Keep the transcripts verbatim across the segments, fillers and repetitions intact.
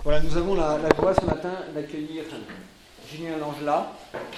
Voilà, nous avons la, la joie ce matin d'accueillir Julien Langelat,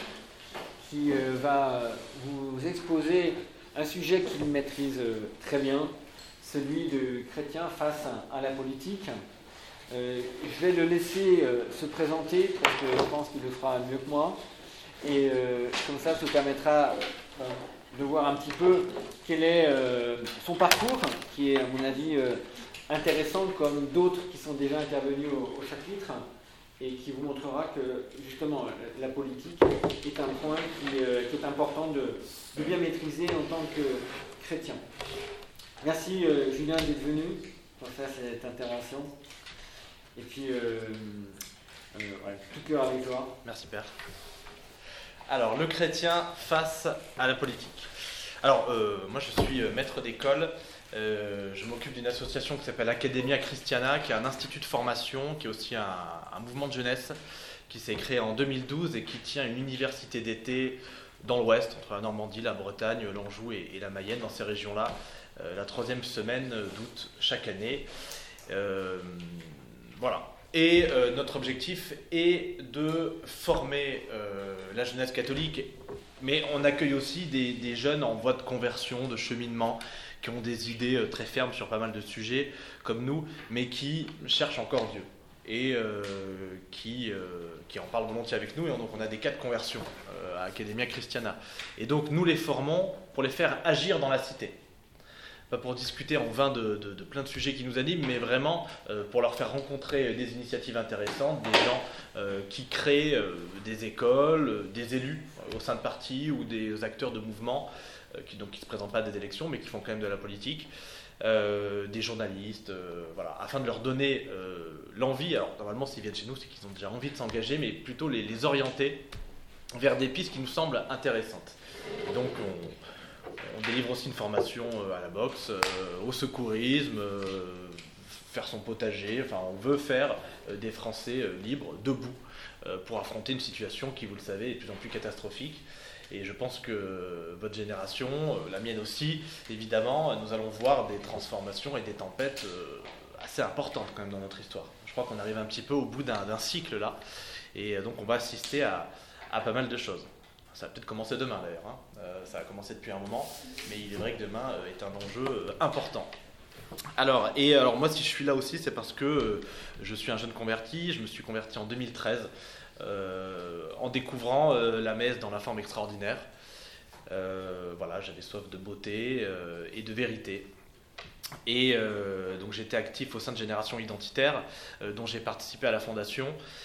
qui euh, va vous exposer un sujet qu'il maîtrise euh, très bien, celui de chrétien face à, à la politique. Euh, je vais le laisser euh, se présenter, parce que je pense qu'il le fera mieux que moi, et euh, comme ça, ça vous permettra euh, de voir un petit peu quel est euh, son parcours, qui est, à mon avis, euh, intéressant, comme d'autres qui sont déjà intervenus au, au chapitre, et qui vous montrera que, justement, la, la politique est un point qui, euh, qui est important de, de bien maîtriser en tant que chrétien. Merci, euh, Julien, d'être venu pour faire cette intervention. Et puis, euh, euh, ouais, tout cœur avec toi. Merci, Père. Alors, le chrétien face à la politique. Alors, euh, moi, je suis maître d'école. Euh, je m'occupe d'une association qui s'appelle Academia Christiana, qui est un institut de formation, qui est aussi un, un mouvement de jeunesse, qui s'est créé en deux mille douze et qui tient une université d'été dans l'Ouest, entre la Normandie, la Bretagne, l'Anjou et, et la Mayenne, dans ces régions-là, euh, la troisième semaine d'août chaque année. Euh, voilà. Et euh, notre objectif est de former euh, la jeunesse catholique, mais on accueille aussi des, des jeunes en voie de conversion, de cheminement, qui ont des idées euh, très fermes sur pas mal de sujets, comme nous, mais qui cherchent encore Dieu, et euh, qui, euh, qui en parlent volontiers avec nous. Et donc on a des cas de conversion euh, à Academia Christiana. Et donc nous les formons pour les faire agir dans la cité. Pas pour discuter en vain de, de, de plein de sujets qui nous animent, mais vraiment euh, pour leur faire rencontrer des initiatives intéressantes, des gens euh, qui créent euh, des écoles, euh, des élus euh, au sein de partis ou des acteurs de mouvements euh, qui ne se présentent pas à des élections, mais qui font quand même de la politique, euh, des journalistes, euh, voilà, afin de leur donner euh, l'envie. Alors normalement, s'ils viennent chez nous, c'est qu'ils ont déjà envie de s'engager, mais plutôt les, les orienter vers des pistes qui nous semblent intéressantes. Et donc on... On délivre aussi une formation à la boxe, au secourisme, faire son potager. Enfin, on veut faire des Français libres, debout, pour affronter une situation qui, vous le savez, est de plus en plus catastrophique. Et je pense que votre génération, la mienne aussi, évidemment, nous allons voir des transformations et des tempêtes assez importantes quand même dans notre histoire. Je crois qu'on arrive un petit peu au bout d'un, d'un cycle là, et donc on va assister à, à pas mal de choses. Ça va peut-être commencer demain d'ailleurs, hein. euh, ça a commencé depuis un moment, mais il est vrai que demain euh, est un enjeu euh, important. Alors, et alors moi si je suis là aussi, c'est parce que euh, je suis un jeune converti, je me suis converti en deux mille treize, euh, en découvrant euh, la messe dans la forme extraordinaire. Euh, voilà, j'avais soif de beauté euh, et de vérité. Et euh, donc j'étais actif au sein de Génération Identitaire, euh, dont j'ai participé à la fondation.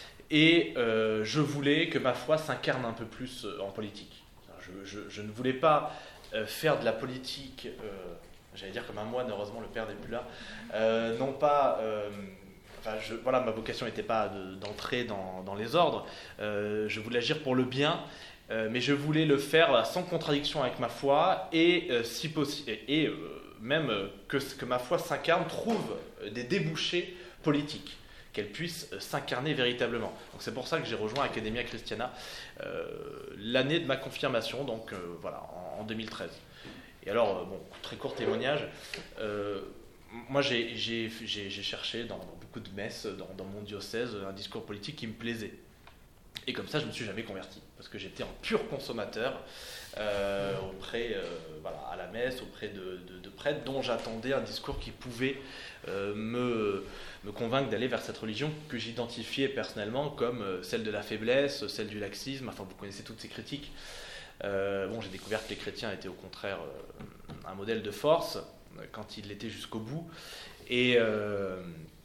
Et euh, je voulais que ma foi s'incarne un peu plus euh, en politique. Je, je, je ne voulais pas euh, faire de la politique, euh, j'allais dire comme un moine, heureusement le père n'est plus là, euh, non pas, euh, enfin je, voilà, ma vocation n'était pas de, d'entrer dans, dans les ordres, euh, je voulais agir pour le bien, euh, mais je voulais le faire voilà, sans contradiction avec ma foi, et euh, si possible, et, et euh, même euh, que, que ma foi s'incarne, trouve des débouchés politiques, qu'elle puisse s'incarner véritablement. Donc c'est pour ça que j'ai rejoint Academia Christiana euh, l'année de ma confirmation, donc euh, voilà, en, en deux mille treize. Et alors, euh, bon, très court témoignage, euh, moi j'ai, j'ai, j'ai, j'ai cherché dans, dans beaucoup de messes, dans, dans mon diocèse, un discours politique qui me plaisait. Et comme ça, je ne me suis jamais converti, parce que j'étais un pur consommateur euh, auprès, euh, voilà, à la messe, auprès de, de, de prêtres, dont j'attendais un discours qui pouvait euh, me, me convaincre d'aller vers cette religion que j'identifiais personnellement comme celle de la faiblesse, celle du laxisme. Enfin, vous connaissez toutes ces critiques. Euh, bon, j'ai découvert que les chrétiens étaient au contraire euh, un modèle de force, quand ils l'étaient jusqu'au bout. Et... Euh,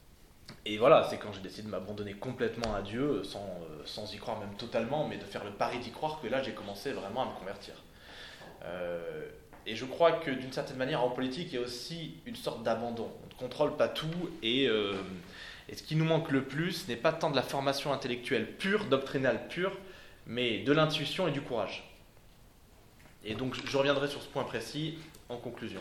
Et voilà, c'est quand j'ai décidé de m'abandonner complètement à Dieu, sans, sans y croire même totalement, mais de faire le pari d'y croire, que là j'ai commencé vraiment à me convertir. Euh, et je crois que d'une certaine manière, en politique, il y a aussi une sorte d'abandon. On ne contrôle pas tout, et, euh, et ce qui nous manque le plus n'est pas tant de la formation intellectuelle pure, doctrinale pure, mais de l'intuition et du courage. Et donc je reviendrai sur ce point précis en conclusion.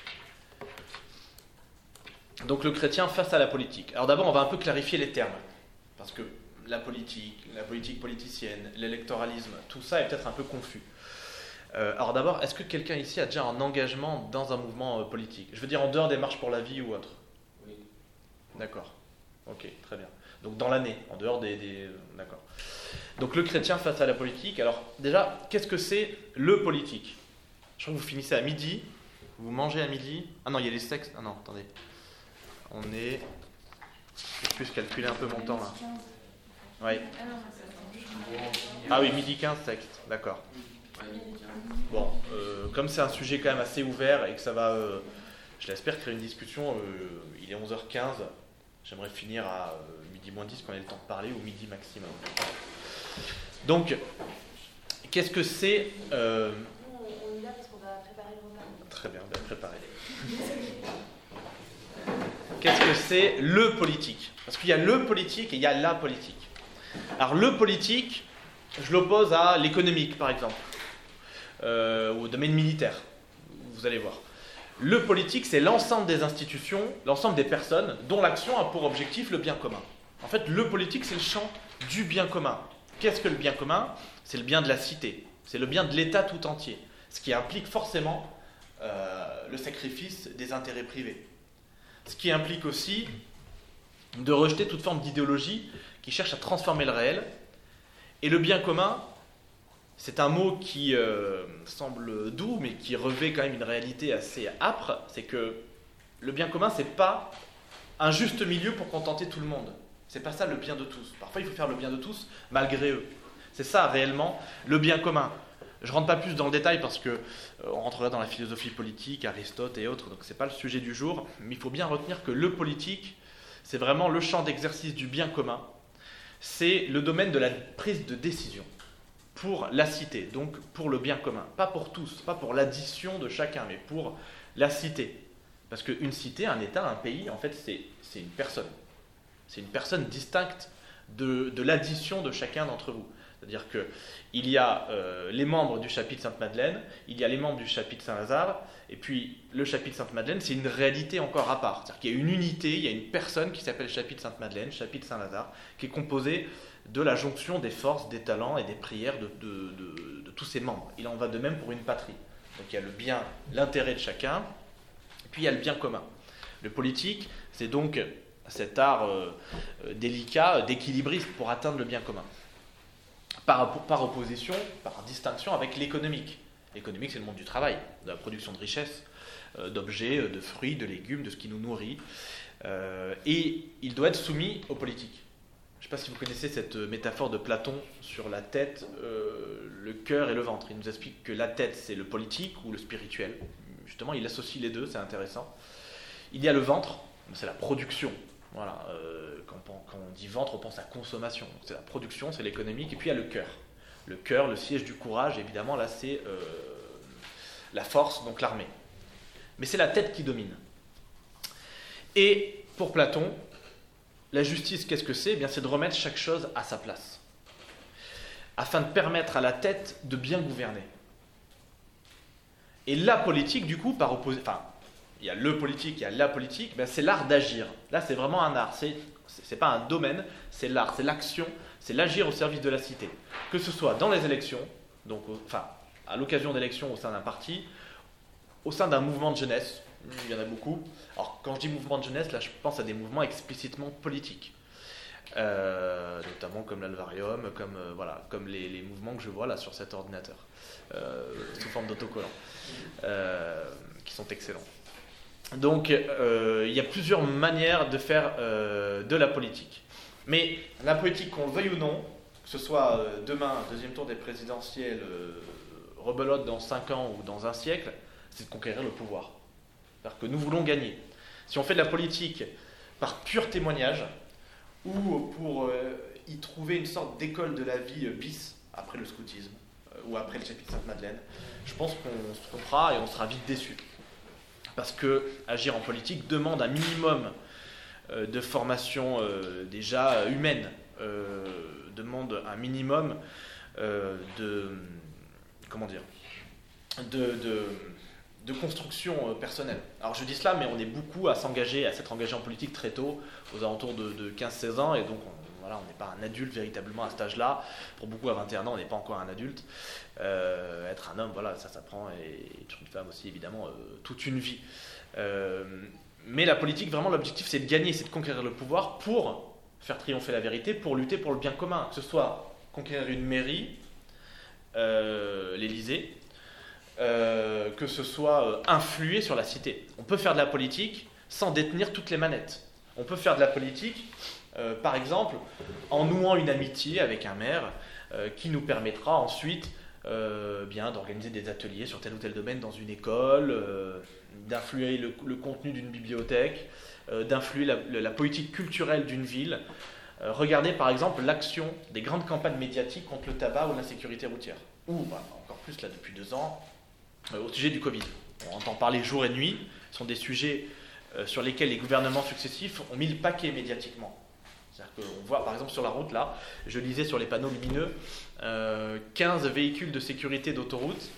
Donc le chrétien face à la politique. Alors d'abord, on va un peu clarifier les termes, parce que la politique, la politique politicienne, l'électoralisme, tout ça est peut-être un peu confus. Euh, alors d'abord, est-ce que quelqu'un ici a déjà un engagement dans un mouvement euh, politique ? Je veux dire en dehors des marches pour la vie ou autre ? Oui. D'accord. Ok, très bien. Donc dans l'année, en dehors des... des... D'accord. Donc le chrétien face à la politique. Alors déjà, qu'est-ce que c'est le politique? Je crois que vous finissez à midi, vous mangez à midi. Ah non, il y a les sexes. Ah non, attendez. On est... Je vais plus calculer un peu mon temps là. Oui. Ah oui, midi quinze texte, d'accord. Bon, euh, comme c'est un sujet quand même assez ouvert et que ça va, euh, je l'espère, créer une discussion, euh, il est onze heures quinze, j'aimerais finir à euh, midi moins dix qu'on ait le temps de parler, ou midi maximum. Donc, qu'est-ce que c'est euh... On est là parce qu'on va préparer le repas. Très bien, on va préparer. Qu'est-ce que c'est le politique? Parce qu'il y a le politique et il y a la politique. Alors le politique, je l'oppose à l'économique par exemple, euh, ou au domaine militaire, vous allez voir. Le politique, c'est l'ensemble des institutions, l'ensemble des personnes dont l'action a pour objectif le bien commun. En fait, le politique, c'est le champ du bien commun. Qu'est-ce que le bien commun? C'est le bien de la cité, c'est le bien de l'État tout entier, ce qui implique forcément euh, le sacrifice des intérêts privés. Ce qui implique aussi de rejeter toute forme d'idéologie qui cherche à transformer le réel. Et le bien commun, c'est un mot qui euh, semble doux, mais qui revêt quand même une réalité assez âpre. C'est que le bien commun, c'est pas un juste milieu pour contenter tout le monde. C'est pas ça le bien de tous. Parfois, il faut faire le bien de tous malgré eux. C'est ça réellement le bien commun. Je ne rentre pas plus dans le détail parce qu'on euh, rentrerait dans la philosophie politique, Aristote et autres, donc ce n'est pas le sujet du jour. Mais il faut bien retenir que le politique, c'est vraiment le champ d'exercice du bien commun. C'est le domaine de la prise de décision pour la cité, donc pour le bien commun. Pas pour tous, pas pour l'addition de chacun, mais pour la cité. Parce qu'une cité, un État, un pays, en fait, c'est, c'est une personne. C'est une personne distincte de, de l'addition de chacun d'entre vous. C'est-à-dire qu'il y a euh, les membres du chapitre Sainte-Madeleine, il y a les membres du chapitre Saint-Lazare, et puis le chapitre Sainte-Madeleine, c'est une réalité encore à part. C'est-à-dire qu'il y a une unité, il y a une personne qui s'appelle chapitre Sainte-Madeleine, chapitre Saint-Lazare, qui est composée de la jonction des forces, des talents et des prières de, de, de, de tous ses membres. Il en va de même pour une patrie. Donc il y a le bien, l'intérêt de chacun, et puis il y a le bien commun. Le politique, c'est donc cet art euh, délicat d'équilibriste pour atteindre le bien commun. Par, par opposition, par distinction avec l'économique. L'économique, c'est le monde du travail, de la production de richesses, euh, d'objets, de fruits, de légumes, de ce qui nous nourrit. Euh, et il doit être soumis aux politiques. Je ne sais pas si vous connaissez cette métaphore de Platon sur la tête, euh, le cœur et le ventre. Il nous explique que la tête, c'est le politique ou le spirituel. Justement, il associe les deux, c'est intéressant. Il y a le ventre, c'est la production. Voilà, euh, quand, quand on dit ventre, on pense à consommation. C'est la production, c'est l'économique, et puis il y a le cœur. Le cœur, le siège du courage, évidemment, là c'est euh, la force, donc l'armée. Mais c'est la tête qui domine. Et pour Platon, la justice, qu'est-ce que c'est? Eh bien, c'est de remettre chaque chose à sa place, afin de permettre à la tête de bien gouverner. Et la politique, du coup, par opposition... Enfin, il y a le politique, il y a la politique, ben c'est l'art d'agir. Là, c'est vraiment un art. C'est, c'est pas un domaine, c'est l'art, c'est l'action, c'est l'agir au service de la cité. Que ce soit dans les élections, donc, enfin, à l'occasion d'élections au sein d'un parti, au sein d'un mouvement de jeunesse, il y en a beaucoup. Alors, quand je dis mouvement de jeunesse, là, je pense à des mouvements explicitement politiques. Euh, notamment comme l'Alvarium, comme, euh, voilà, comme les, les mouvements que je vois là sur cet ordinateur, euh, sous forme d'autocollants, euh, qui sont excellents. Donc, euh, il y a plusieurs manières de faire euh, de la politique. Mais la politique, qu'on le veuille ou non, que ce soit euh, demain, deuxième tour des présidentielles, euh, rebelote dans cinq ans ou dans un siècle, c'est de conquérir le pouvoir. C'est-à-dire que nous voulons gagner. Si on fait de la politique par pur témoignage, ou pour euh, y trouver une sorte d'école de la vie euh, bis, après le scoutisme, euh, ou après le chapitre Sainte-Madeleine, je pense qu'on se trompera et on sera vite déçu. Parce que agir en politique demande un minimum euh, de formation euh, déjà humaine, euh, demande un minimum euh, de comment dire, de, de, de construction euh, personnelle. Alors je dis cela, mais on est beaucoup à s'engager, à s'être engagé en politique très tôt, aux alentours de, de quinze seize ans, et donc on, voilà, on n'est pas un adulte véritablement à cet âge-là. Pour beaucoup, à vingt et un ans, on n'est pas encore un adulte. Euh, être un homme, voilà, ça s'apprend, et être une femme aussi, évidemment, euh, toute une vie. Euh, Mais la politique, vraiment, l'objectif, c'est de gagner, c'est de conquérir le pouvoir pour faire triompher la vérité, pour lutter pour le bien commun. Que ce soit conquérir une mairie, euh, l'Élysée, euh, que ce soit euh, influer sur la cité. On peut faire de la politique sans détenir toutes les manettes. On peut faire de la politique, euh, par exemple, en nouant une amitié avec un maire euh, qui nous permettra ensuite euh, bien, d'organiser des ateliers sur tel ou tel domaine dans une école, euh, d'influer le, le contenu d'une bibliothèque, euh, d'influer la, la politique culturelle d'une ville. Euh, regardez par exemple l'action des grandes campagnes médiatiques contre le tabac ou l'insécurité routière. Ou, bah, encore plus là depuis deux ans, euh, au sujet du Covid. On entend parler jour et nuit, ce sont des sujets euh, sur lesquels les gouvernements successifs ont mis le paquet médiatiquement. C'est-à-dire qu'on voit par exemple sur la route là, je lisais sur les panneaux lumineux, euh, quinze véhicules de sécurité d'autoroute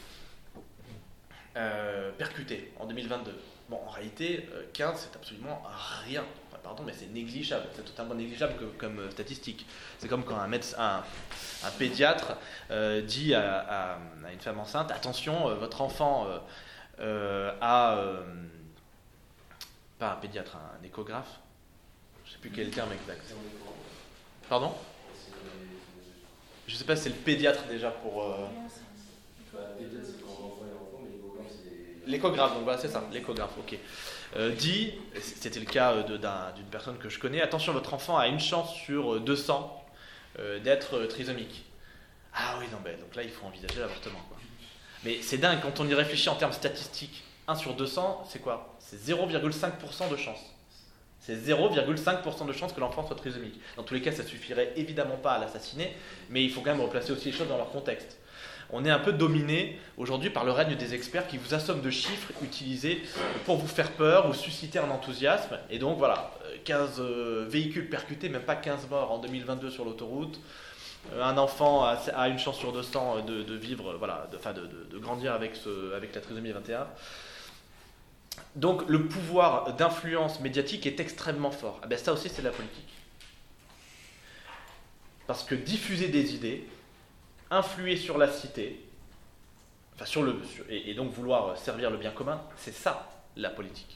euh, percutés en deux mille vingt-deux. Bon, en réalité, euh, quinze c'est absolument rien. Enfin, pardon, mais c'est négligeable. C'est totalement négligeable que, comme euh, statistique. C'est comme quand un, médecin, un, un pédiatre euh, dit à, à, à une femme enceinte, attention, euh, votre enfant euh, euh, a... Euh, pas un pédiatre, un échographe. Je ne sais plus quel est le terme exact. Pardon ? Je ne sais pas si c'est le pédiatre déjà pour... Euh... L'échographe, donc voilà, c'est ça, l'échographe, ok. Euh, dit, c'était le cas de, d'un, d'une personne que je connais, attention, votre enfant a une chance sur deux cents euh, d'être trisomique. Ah oui, non, ben, donc là, il faut envisager l'avortement, quoi. Mais c'est dingue, quand on y réfléchit en termes statistiques, un sur deux cents, c'est quoi ? C'est zéro virgule cinq pour cent de chance. C'est zéro virgule cinq pour cent de chance que l'enfant soit trisomique. Dans tous les cas, ça ne suffirait évidemment pas à l'assassiner, mais il faut quand même replacer aussi les choses dans leur contexte. On est un peu dominé aujourd'hui par le règne des experts qui vous assomment de chiffres utilisés pour vous faire peur ou susciter un enthousiasme. Et donc voilà, quinze véhicules percutés, même pas quinze morts en deux mille vingt-deux sur l'autoroute. Un enfant a une chance sur deux cents de, de vivre, voilà, de, enfin de, de, de grandir avec, ce, avec la trisomie vingt et un. Donc le pouvoir d'influence médiatique est extrêmement fort. Ah ben ça aussi c'est de la politique. Parce que diffuser des idées, influer sur la cité, enfin sur le, sur, et, et donc vouloir servir le bien commun, c'est ça la politique.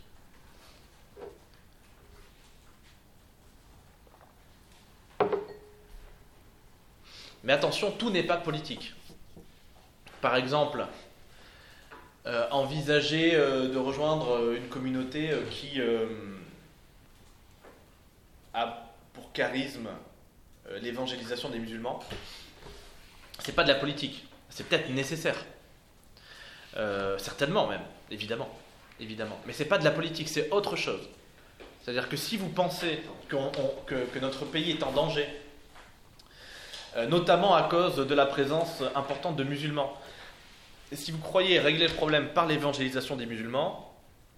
Mais attention, tout n'est pas politique. Par exemple, euh, envisager euh, de rejoindre une communauté euh, qui euh, a pour charisme euh, l'évangélisation des musulmans, c'est pas de la politique, c'est peut-être nécessaire. Euh, certainement même, évidemment, évidemment. Mais c'est pas de la politique, c'est autre chose. C'est-à-dire que si vous pensez qu'on, on, que, que notre pays est en danger, euh, notamment à cause de la présence importante de musulmans, et si vous croyez régler le problème par l'évangélisation des musulmans,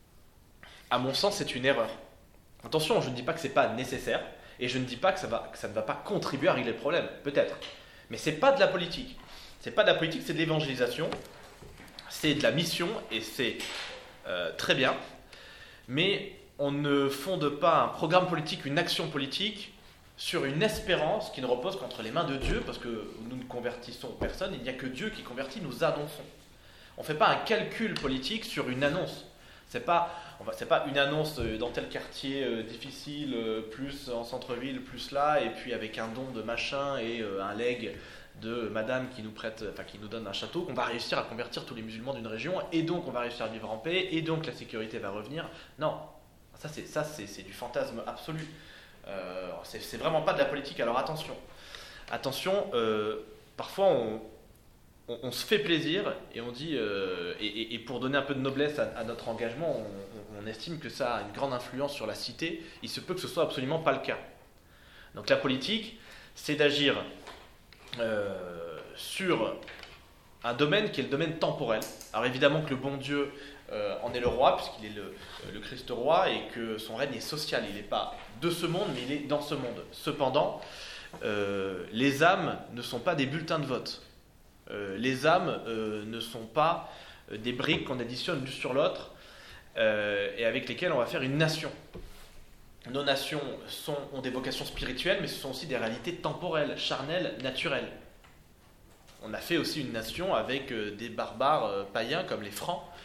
à mon sens, c'est une erreur. Attention, je ne dis pas que c'est pas nécessaire, et je ne dis pas que ça, va, que ça ne va pas contribuer à régler le problème, peut-être. Mais c'est pas de la politique. C'est pas de la politique, c'est de l'évangélisation. C'est de la mission, et c'est euh, très bien. Mais on ne fonde pas un programme politique, une action politique, sur une espérance qui ne repose qu'entre les mains de Dieu, parce que nous ne convertissons personne, il n'y a que Dieu qui convertit, nous annonçons. On ne fait pas un calcul politique sur une annonce. C'est pas, c'est pas une annonce dans tel quartier euh, difficile, euh, plus en centre-ville, plus là, et puis avec un don de machin et euh, un legs de madame qui nous prête, enfin qui nous donne un château, qu'on va réussir à convertir tous les musulmans d'une région, et donc on va réussir à vivre en paix, et donc la sécurité va revenir. Non, ça c'est, ça, c'est, c'est du fantasme absolu. Euh, c'est, c'est vraiment pas de la politique, alors attention. Attention, euh, parfois on... On, on se fait plaisir et on dit, euh, et, et pour donner un peu de noblesse à, à notre engagement, on, on estime que ça a une grande influence sur la cité. Il se peut que ce soit absolument pas le cas. Donc la politique, c'est d'agir euh, sur un domaine qui est le domaine temporel. Alors évidemment que le bon Dieu euh, en est le roi, puisqu'il est le, le Christ roi, et que son règne est social. Il n'est pas de ce monde, mais il est dans ce monde. Cependant, euh, les âmes ne sont pas des bulletins de vote. Euh, les âmes euh, ne sont pas euh, des briques qu'on additionne l'une sur l'autre euh, et avec lesquelles on va faire une nation. Nos nations sont, ont des vocations spirituelles, mais ce sont aussi des réalités temporelles, charnelles, naturelles. On a fait aussi une nation avec euh, des barbares euh, païens comme les Francs,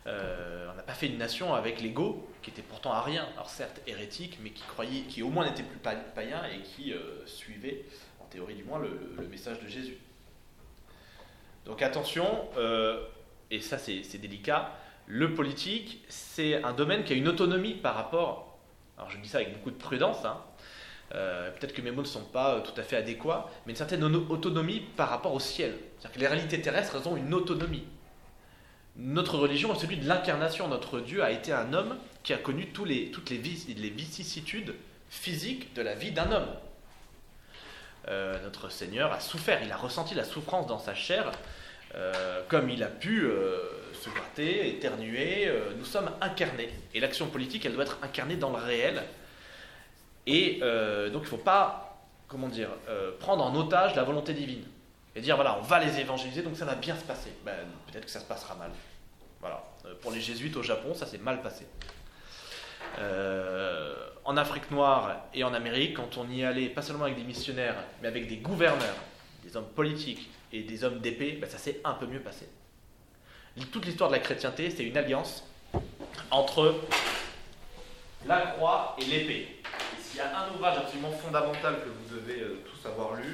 Euh, on n'a pas fait une nation avec les Goths, qui étaient pourtant ariens, alors certes hérétiques, mais qui croyaient, qui au moins n'étaient plus pa- païens et qui euh, suivaient, en théorie du moins, le, le message de Jésus. Donc attention, euh, et ça c'est, c'est délicat, le politique, c'est un domaine qui a une autonomie par rapport, alors je dis ça avec beaucoup de prudence, hein, euh, peut-être que mes mots ne sont pas tout à fait adéquats, mais une certaine autonomie par rapport au ciel. C'est-à-dire que les réalités terrestres, elles ont une autonomie. Notre religion est celui de l'incarnation. Notre Dieu a été un homme qui a connu tous les, toutes les, vic, les vicissitudes physiques de la vie d'un homme. Euh, notre Seigneur a souffert, il a ressenti la souffrance dans sa chair, euh, comme il a pu euh, se gratter, éternuer. Euh, nous sommes incarnés. Et l'action politique, elle doit être incarnée dans le réel. Et euh, donc il ne faut pas, comment dire, euh, prendre en otage la volonté divine. Et dire, voilà, on va les évangéliser, donc ça va bien se passer. Ben, peut-être que ça se passera mal. Voilà. Euh, pour les jésuites au Japon, ça s'est mal passé. Euh, en Afrique noire et en Amérique, quand on y allait, pas seulement avec des missionnaires, mais avec des gouverneurs, des hommes politiques et des hommes d'épée, ben, ça s'est un peu mieux passé. Toute l'histoire de la chrétienté, c'est une alliance entre la croix et l'épée. Et s'il y a un ouvrage absolument fondamental que vous devez euh, tous avoir lu,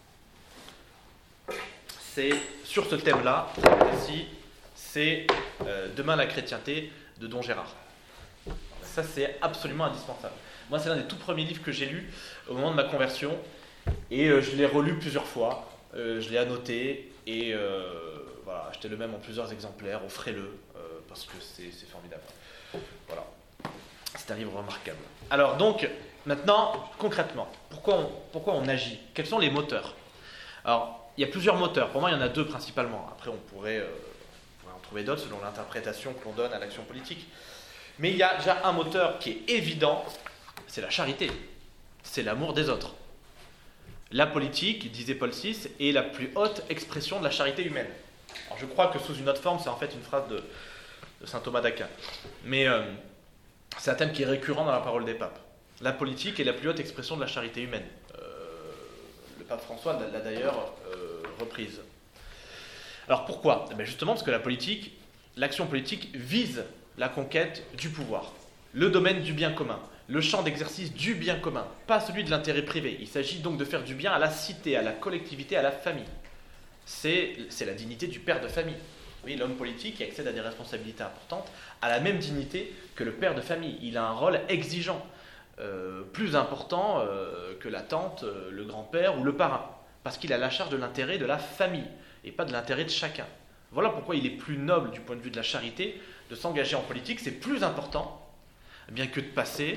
c'est sur ce thème-là, ici, c'est euh, Demain la chrétienté de Don Gérard. Ça, c'est absolument indispensable. Moi, c'est l'un des tout premiers livres que j'ai lus au moment de ma conversion, et euh, je l'ai relu plusieurs fois, euh, je l'ai annoté, et euh, voilà, acheté le même en plusieurs exemplaires, offrez-le, euh, parce que c'est, c'est formidable. Voilà, c'est un livre remarquable. Alors donc, maintenant, concrètement, pourquoi on, pourquoi on agit ? Quels sont les moteurs ? Alors, il y a plusieurs moteurs. Pour moi, il y en a deux principalement. Après, on pourrait, euh, on pourrait en trouver d'autres selon l'interprétation que l'on donne à l'action politique. Mais il y a déjà un moteur qui est évident, c'est la charité. C'est l'amour des autres. La politique, disait Paul six, est la plus haute expression de la charité humaine. Alors, je crois que sous une autre forme, c'est en fait une phrase de, de saint Thomas d'Aquin. Mais euh, c'est un thème qui est récurrent dans la parole des papes. La politique est la plus haute expression de la charité humaine. Le pape François l'a d'ailleurs euh, reprise. Alors pourquoi ? Eh bien justement parce que la politique, l'action politique vise la conquête du pouvoir, le domaine du bien commun, le champ d'exercice du bien commun, pas celui de l'intérêt privé. Il s'agit donc de faire du bien à la cité, à la collectivité, à la famille. C'est, c'est la dignité du père de famille. Oui, l'homme politique qui accède à des responsabilités importantes a la même dignité que le père de famille. Il a un rôle exigeant. Euh, plus important euh, que la tante, euh, le grand-père ou le parrain, parce qu'il a la charge de l'intérêt de la famille et pas de l'intérêt de chacun. Voilà pourquoi il est plus noble du point de vue de la charité de s'engager en politique. C'est plus important, bien que de passer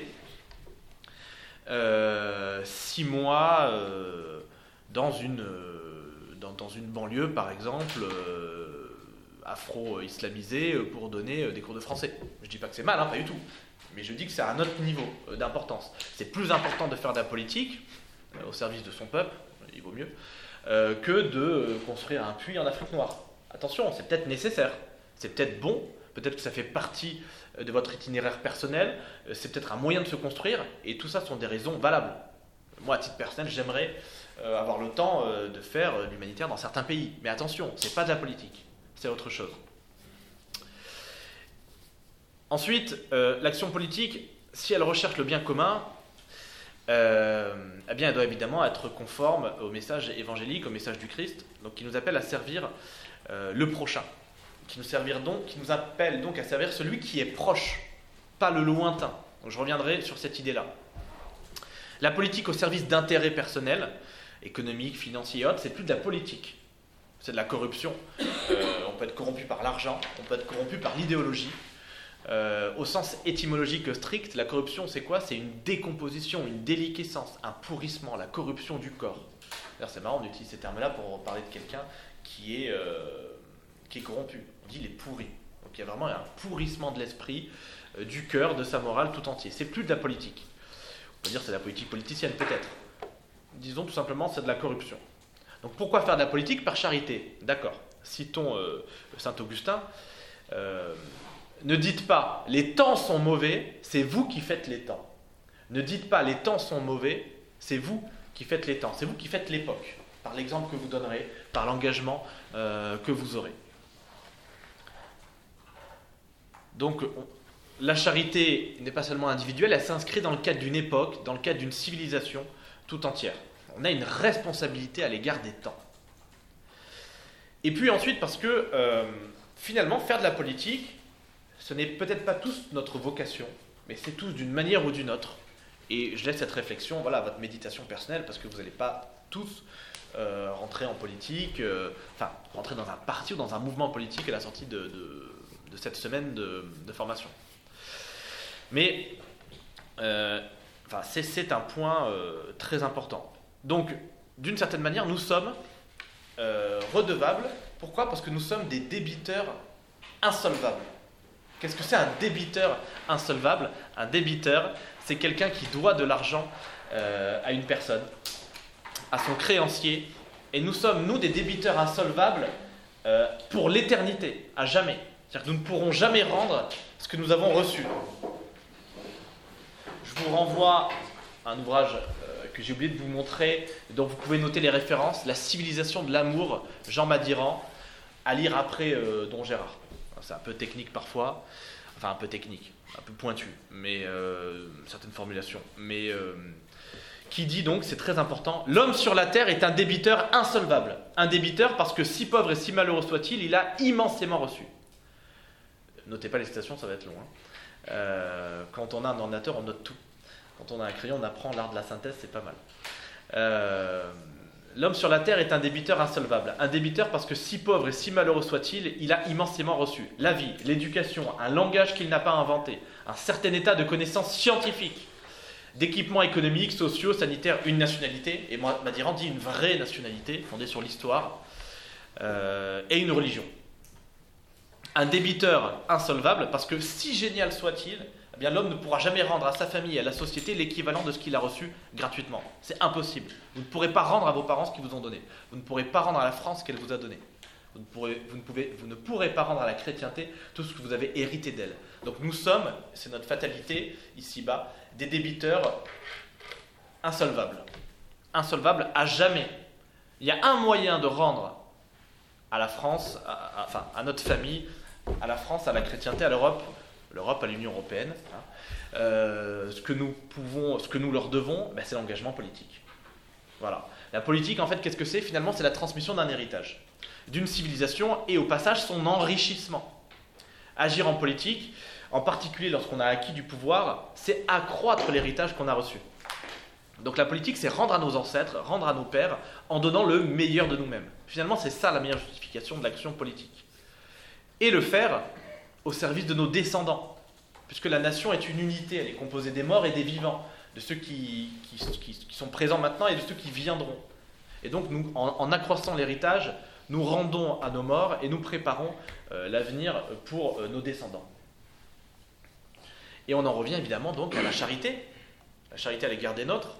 euh, six mois euh, dans, une, euh, dans, dans une banlieue, par exemple, euh, afro-islamisée, pour donner des cours de français. Je ne dis pas que c'est mal, hein, pas du tout. Mais je dis que c'est à un autre niveau d'importance. C'est plus important de faire de la politique, euh, au service de son peuple, il vaut mieux, euh, que de euh, construire un puits en Afrique noire. Attention, c'est peut-être nécessaire, c'est peut-être bon, peut-être que ça fait partie de votre itinéraire personnel, euh, c'est peut-être un moyen de se construire, et tout ça sont des raisons valables. Moi, à titre personnel, j'aimerais euh, avoir le temps euh, de faire euh, l'humanitaire dans certains pays. Mais attention, c'est pas de la politique, c'est autre chose. Ensuite, euh, l'action politique, si elle recherche le bien commun, euh, eh bien, elle doit évidemment être conforme au message évangélique, au message du Christ, donc qui nous appelle à servir euh, le prochain, qui nous, servir donc, qui nous appelle donc à servir celui qui est proche, pas le lointain. Donc, je reviendrai sur cette idée-là. La politique au service d'intérêts personnels, économiques, financiers et autres, c'est plus de la politique, c'est de la corruption. Euh, on peut être corrompu par l'argent, on peut être corrompu par l'idéologie. Euh, au sens étymologique strict, la corruption, c'est quoi ? C'est une décomposition, une déliquescence, un pourrissement, la corruption du corps. D'ailleurs, c'est marrant, on utilise ces termes-là pour parler de quelqu'un qui est, euh, qui est corrompu. On dit il est pourri. Donc il y a vraiment un pourrissement de l'esprit, euh, du cœur, de sa morale tout entier. C'est plus de la politique. On peut dire que c'est de la politique politicienne, peut-être. Disons tout simplement, c'est de la corruption. Donc pourquoi faire de la politique ? Par charité. D'accord. Citons euh, saint Augustin. Euh, Ne dites pas « les temps sont mauvais », c'est vous qui faites les temps. Ne dites pas « les temps sont mauvais », c'est vous qui faites les temps. C'est vous qui faites l'époque, par l'exemple que vous donnerez, par l'engagement euh, que vous aurez. Donc on, la charité n'est pas seulement individuelle, elle s'inscrit dans le cadre d'une époque, dans le cadre d'une civilisation tout entière. On a une responsabilité à l'égard des temps. Et puis ensuite, parce que euh, finalement, faire de la politique, ce n'est peut-être pas tous notre vocation, mais c'est tous d'une manière ou d'une autre. Et je laisse cette réflexion, voilà, à votre méditation personnelle, parce que vous n'allez pas tous euh, rentrer en politique, euh, enfin, rentrer dans un parti ou dans un mouvement politique à la sortie de, de, de cette semaine de, de formation. Mais euh, enfin, c'est, c'est un point euh, très important. Donc, d'une certaine manière, nous sommes euh, redevables. Pourquoi ? Parce que nous sommes des débiteurs insolvables. Qu'est-ce que c'est un débiteur insolvable ? Un débiteur, c'est quelqu'un qui doit de l'argent euh, à une personne, à son créancier. Et nous sommes, nous, des débiteurs insolvables euh, pour l'éternité, à jamais. C'est-à-dire que nous ne pourrons jamais rendre ce que nous avons reçu. Je vous renvoie à un ouvrage euh, que j'ai oublié de vous montrer, dont vous pouvez noter les références, La civilisation de l'amour, Jean Madiran, à lire après euh, Don Gérard. C'est un peu technique parfois, enfin un peu technique, un peu pointu, mais euh, certaines formulations. Mais euh, qui dit donc, c'est très important, l'homme sur la terre est un débiteur insolvable. Un débiteur parce que si pauvre et si malheureux soit-il, il a immensément reçu. Notez pas les citations, ça va être long. Hein. Euh, quand on a un ordinateur, on note tout. Quand on a un crayon, on apprend l'art de la synthèse, c'est pas mal. Euh, L'homme sur la terre est un débiteur insolvable. Un débiteur parce que si pauvre et si malheureux soit-il, il a immensément reçu la vie, l'éducation, un langage qu'il n'a pas inventé, un certain état de connaissances scientifiques, d'équipements économiques, sociaux, sanitaires, une nationalité, et Madiran dit une vraie nationalité fondée sur l'histoire, euh, et une religion. Un débiteur insolvable parce que si génial soit-il, eh bien, l'homme ne pourra jamais rendre à sa famille et à la société l'équivalent de ce qu'il a reçu gratuitement. C'est impossible. Vous ne pourrez pas rendre à vos parents ce qu'ils vous ont donné. Vous ne pourrez pas rendre à la France ce qu'elle vous a donné. Vous ne, pourrez, vous, ne pouvez, vous ne pourrez pas rendre à la chrétienté tout ce que vous avez hérité d'elle. Donc nous sommes, c'est notre fatalité ici-bas, des débiteurs insolvables. Insolvables à jamais. Il y a un moyen de rendre à la France, à, à, enfin à notre famille, à la France, à la chrétienté, à l'Europe, l'Europe à l'Union européenne, hein, euh, ce que nous pouvons, ce que nous leur devons, ben, c'est l'engagement politique. Voilà. La politique, en fait, qu'est-ce que c'est ? Finalement, c'est la transmission d'un héritage, d'une civilisation et au passage son enrichissement. Agir en politique, en particulier lorsqu'on a acquis du pouvoir, c'est accroître l'héritage qu'on a reçu. Donc la politique, c'est rendre à nos ancêtres, rendre à nos pères, en donnant le meilleur de nous-mêmes. Finalement, c'est ça la meilleure justification de l'action politique. Et le faire au service de nos descendants, puisque la nation est une unité, elle est composée des morts et des vivants, de ceux qui, qui, qui, qui sont présents maintenant et de ceux qui viendront. Et donc, nous, en, en accroissant l'héritage, nous rendons à nos morts et nous préparons euh, l'avenir pour euh, nos descendants. Et on en revient évidemment donc à la charité, la charité à l'égard des nôtres,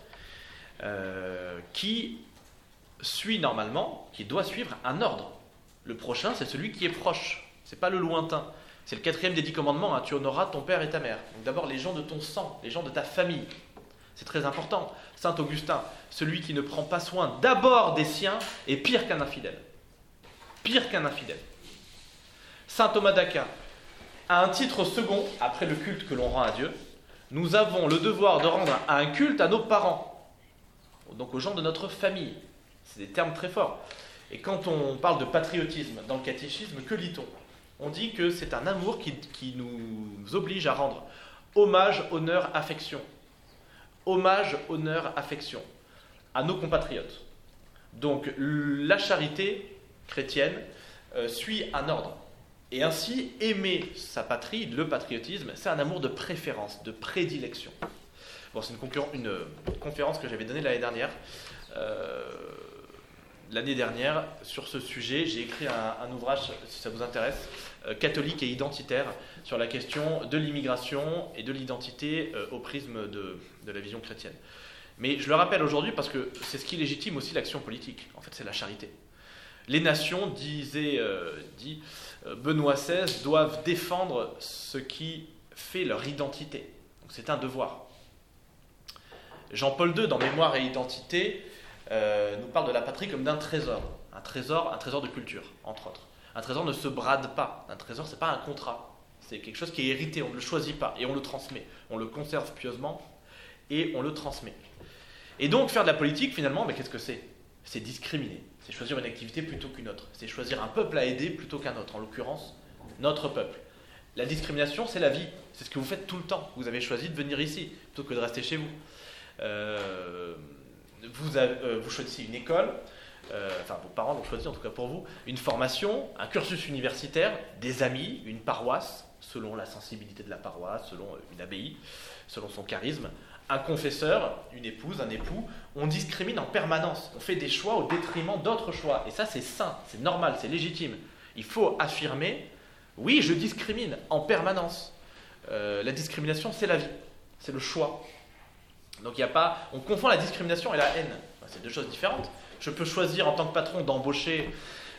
euh, qui suit normalement, qui doit suivre un ordre. Le prochain, c'est celui qui est proche, c'est pas le lointain. C'est le quatrième des dix commandements, hein, tu honoreras ton père et ta mère. Donc d'abord les gens de ton sang, les gens de ta famille. C'est très important. Saint Augustin, celui qui ne prend pas soin d'abord des siens est pire qu'un infidèle. Pire qu'un infidèle. Saint Thomas d'Aquin, à un titre second, après le culte que l'on rend à Dieu, nous avons le devoir de rendre un culte à nos parents, donc aux gens de notre famille. C'est des termes très forts. Et quand on parle de patriotisme dans le catéchisme, que lit-on ? On dit que c'est un amour qui, qui nous oblige à rendre hommage, honneur, affection. Hommage, honneur, affection à nos compatriotes. Donc la charité chrétienne euh, suit un ordre. Et ainsi, aimer sa patrie, le patriotisme, c'est un amour de préférence, de prédilection. Bon, c'est une, concurren- une conférence que j'avais donnée l'année dernière. Euh, L'année dernière, sur ce sujet, j'ai écrit un, un ouvrage, si ça vous intéresse, euh, catholique et identitaire, sur la question de l'immigration et de l'identité euh, au prisme de, de la vision chrétienne. Mais je le rappelle aujourd'hui parce que c'est ce qui légitime aussi l'action politique. En fait, c'est la charité. Les nations, disait, euh, dit euh, Benoît seize, doivent défendre ce qui fait leur identité. Donc c'est un devoir. Jean-Paul deux, dans Mémoire et identité, Euh, nous parle de la patrie comme d'un trésor. Un trésor, un trésor de culture, entre autres. Un trésor ne se brade pas. Un trésor, ce n'est pas un contrat. C'est quelque chose qui est hérité, on ne le choisit pas et on le transmet. On le conserve pieusement et on le transmet. Et donc faire de la politique, finalement, mais qu'est-ce que c'est ? C'est discriminer. C'est choisir une activité plutôt qu'une autre. C'est choisir un peuple à aider plutôt qu'un autre. En l'occurrence, notre peuple. La discrimination, c'est la vie. C'est ce que vous faites tout le temps. Vous avez choisi de venir ici plutôt que de rester chez vous. Euh, vous, avez, euh, vous choisissez une école, euh, enfin vos parents l'ont choisi en tout cas pour vous, une formation, un cursus universitaire, des amis, une paroisse, selon la sensibilité de la paroisse, selon une abbaye, selon son charisme, un confesseur, une épouse, un époux. On discrimine en permanence. On fait des choix au détriment d'autres choix. Et ça, c'est sain, c'est normal, c'est légitime. Il faut affirmer, oui, je discrimine en permanence. Euh, la discrimination, c'est la vie, c'est le choix. Donc il y a pas, on confond la discrimination et la haine. C'est deux choses différentes. Je peux choisir en tant que patron d'embaucher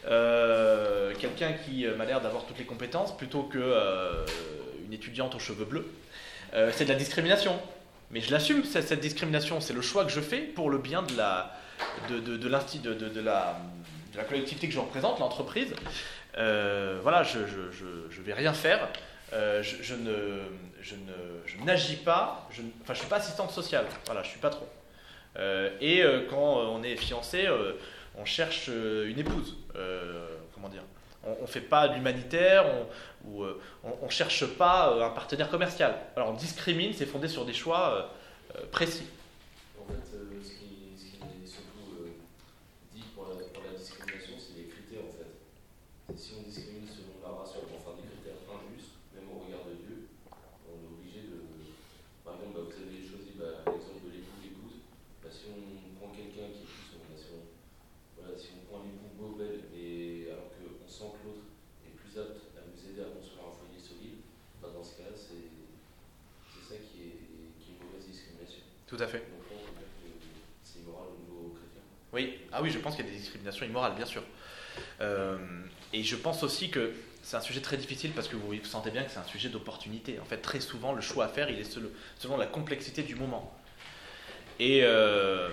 euh, quelqu'un qui m'a l'air d'avoir toutes les compétences plutôt que euh, une étudiante aux cheveux bleus. Euh, c'est de la discrimination. Mais je l'assume, cette, cette discrimination. C'est le choix que je fais pour le bien de la, de, de, de, l'insti, de, de, de la, de la collectivité que je représente, l'entreprise. Euh, voilà, je ne je, je, je vais rien faire. Euh, je, je, ne, je, ne, je n'agis pas, je, enfin je ne suis pas assistante sociale, voilà, je suis patron. Euh, et euh, quand on est fiancé, euh, on cherche une épouse, euh, comment dire, on ne fait pas d'humanitaire, on ne cherche pas un partenaire commercial. Alors on discrimine, c'est fondé sur des choix euh, précis. En fait, euh, ce, qui, ce qui est surtout euh, dit pour la, pour la discrimination, c'est les critères en fait. C'est si on discrimine selon la race, on enfin des critères injustes, même au regard de Dieu, on est obligé de. Par exemple, bah, vous avez choisi bah, l'exemple de l'époux, l'épouse. Bah, si on prend quelqu'un qui est plus. On, si, on, voilà, si on prend l'époux beau, belle, et alors qu'on sent que l'autre est plus apte à nous aider à construire un foyer solide, bah, dans ce cas-là, c'est, c'est ça qui est, qui est une mauvaise discrimination. Tout à fait. Donc, on peut dire que c'est immoral au niveau chrétien. Oui, ah oui, je pense qu'il y a des discriminations immorales, bien sûr. Euh, et je pense aussi que c'est un sujet très difficile parce que vous sentez bien que c'est un sujet d'opportunité. En fait, très souvent, le choix à faire, il est selon, selon la complexité du moment. Et euh,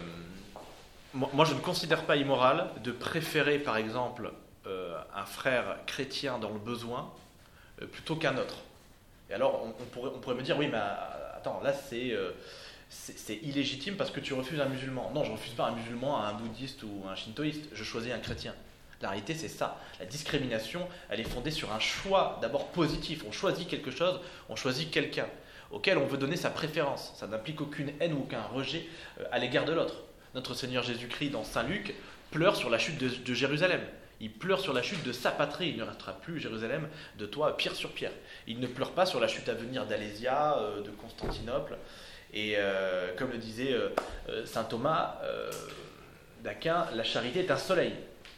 moi, je ne considère pas immoral de préférer, par exemple, euh, un frère chrétien dans le besoin euh, plutôt qu'un autre. Et alors, on, on, pourrait, on pourrait me dire, oui, mais attends, là, c'est, euh, c'est, c'est illégitime parce que tu refuses un musulman. Non, je ne refuse pas un musulman à un bouddhiste ou un shintoïste. Je choisis un chrétien. La réalité, c'est ça. La discrimination, elle est fondée sur un choix d'abord positif. On choisit quelque chose, on choisit quelqu'un auquel on veut donner sa préférence. Ça n'implique aucune haine ou aucun rejet à l'égard de l'autre. Notre Seigneur Jésus-Christ, dans Saint Luc, pleure sur la chute de, de Jérusalem. Il pleure sur la chute de sa patrie. Il ne restera plus Jérusalem de toi pierre sur pierre. Il ne pleure pas sur la chute à venir d'Alésia, de Constantinople. Et euh, comme le disait euh, saint Thomas euh, d'Aquin, la charité est un soleil.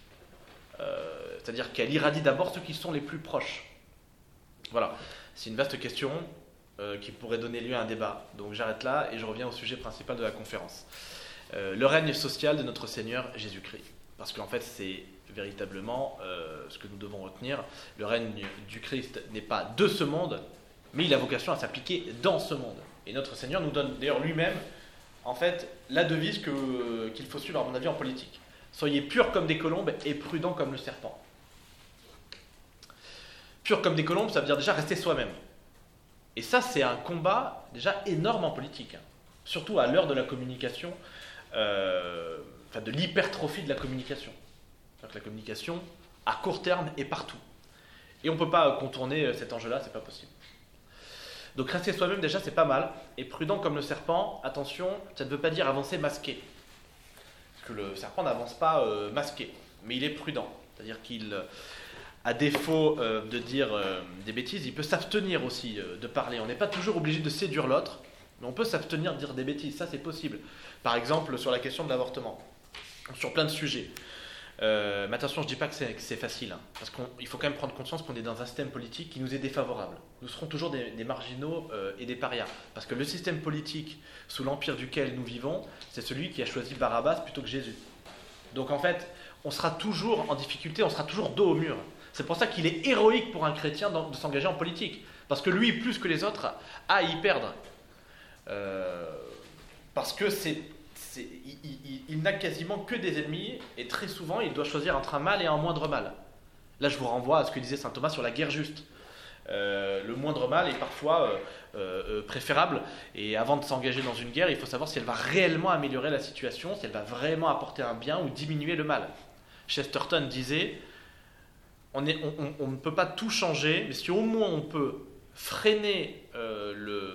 Euh, c'est-à-dire qu'elle irradie d'abord ceux qui sont les plus proches. Voilà, c'est une vaste question euh, qui pourrait donner lieu à un débat. Donc j'arrête là et je reviens au sujet principal de la conférence. Euh, le règne social de notre Seigneur Jésus-Christ. Parce qu'en fait, c'est véritablement euh, ce que nous devons retenir. Le règne du Christ n'est pas de ce monde, mais il a vocation à s'appliquer dans ce monde. Et notre Seigneur nous donne d'ailleurs lui-même, en fait, la devise que, qu'il faut suivre, à mon avis, en politique. Soyez purs comme des colombes et prudents comme le serpent. Purs comme des colombes, ça veut dire déjà rester soi-même. Et ça, c'est un combat déjà énorme en politique. Hein. Surtout à l'heure de la communication, euh, enfin de l'hypertrophie de la communication. Donc la communication, à court terme et partout. Et on ne peut pas contourner cet enjeu-là, c'est pas possible. Donc rester soi-même, déjà, c'est pas mal. Et prudent comme le serpent, attention, ça ne veut pas dire avancer masqué. Que le serpent n'avance pas euh, masqué, mais il est prudent. C'est-à-dire qu'il, à défaut euh, de dire euh, des bêtises, il peut s'abstenir aussi euh, de parler. On n'est pas toujours obligé de séduire l'autre, mais on peut s'abstenir de dire des bêtises, ça c'est possible. Par exemple, sur la question de l'avortement, sur plein de sujets. Euh, mais attention, je ne dis pas que c'est, que c'est facile, hein, parce qu'il faut quand même prendre conscience qu'on est dans un système politique qui nous est défavorable. Nous serons toujours des, des marginaux euh, et des parias, parce que le système politique sous l'empire duquel nous vivons, c'est celui qui a choisi Barabbas plutôt que Jésus. Donc en fait, on sera toujours en difficulté, on sera toujours dos au mur. C'est pour ça qu'il est héroïque pour un chrétien de s'engager en politique, parce que lui, plus que les autres, a à y perdre. Euh, parce que c'est... C'est, il, il, il n'a quasiment que des ennemis et très souvent il doit choisir entre un mal et un moindre mal. Là je vous renvoie à ce que disait saint Thomas sur la guerre juste. Euh, le moindre mal est parfois euh, euh, préférable. Et avant de s'engager dans une guerre, il faut savoir si elle va réellement améliorer la situation, si elle va vraiment apporter un bien ou diminuer le mal. Chesterton disait, on, est, on, on, on ne peut pas tout changer, mais si au moins on peut freiner, euh, le,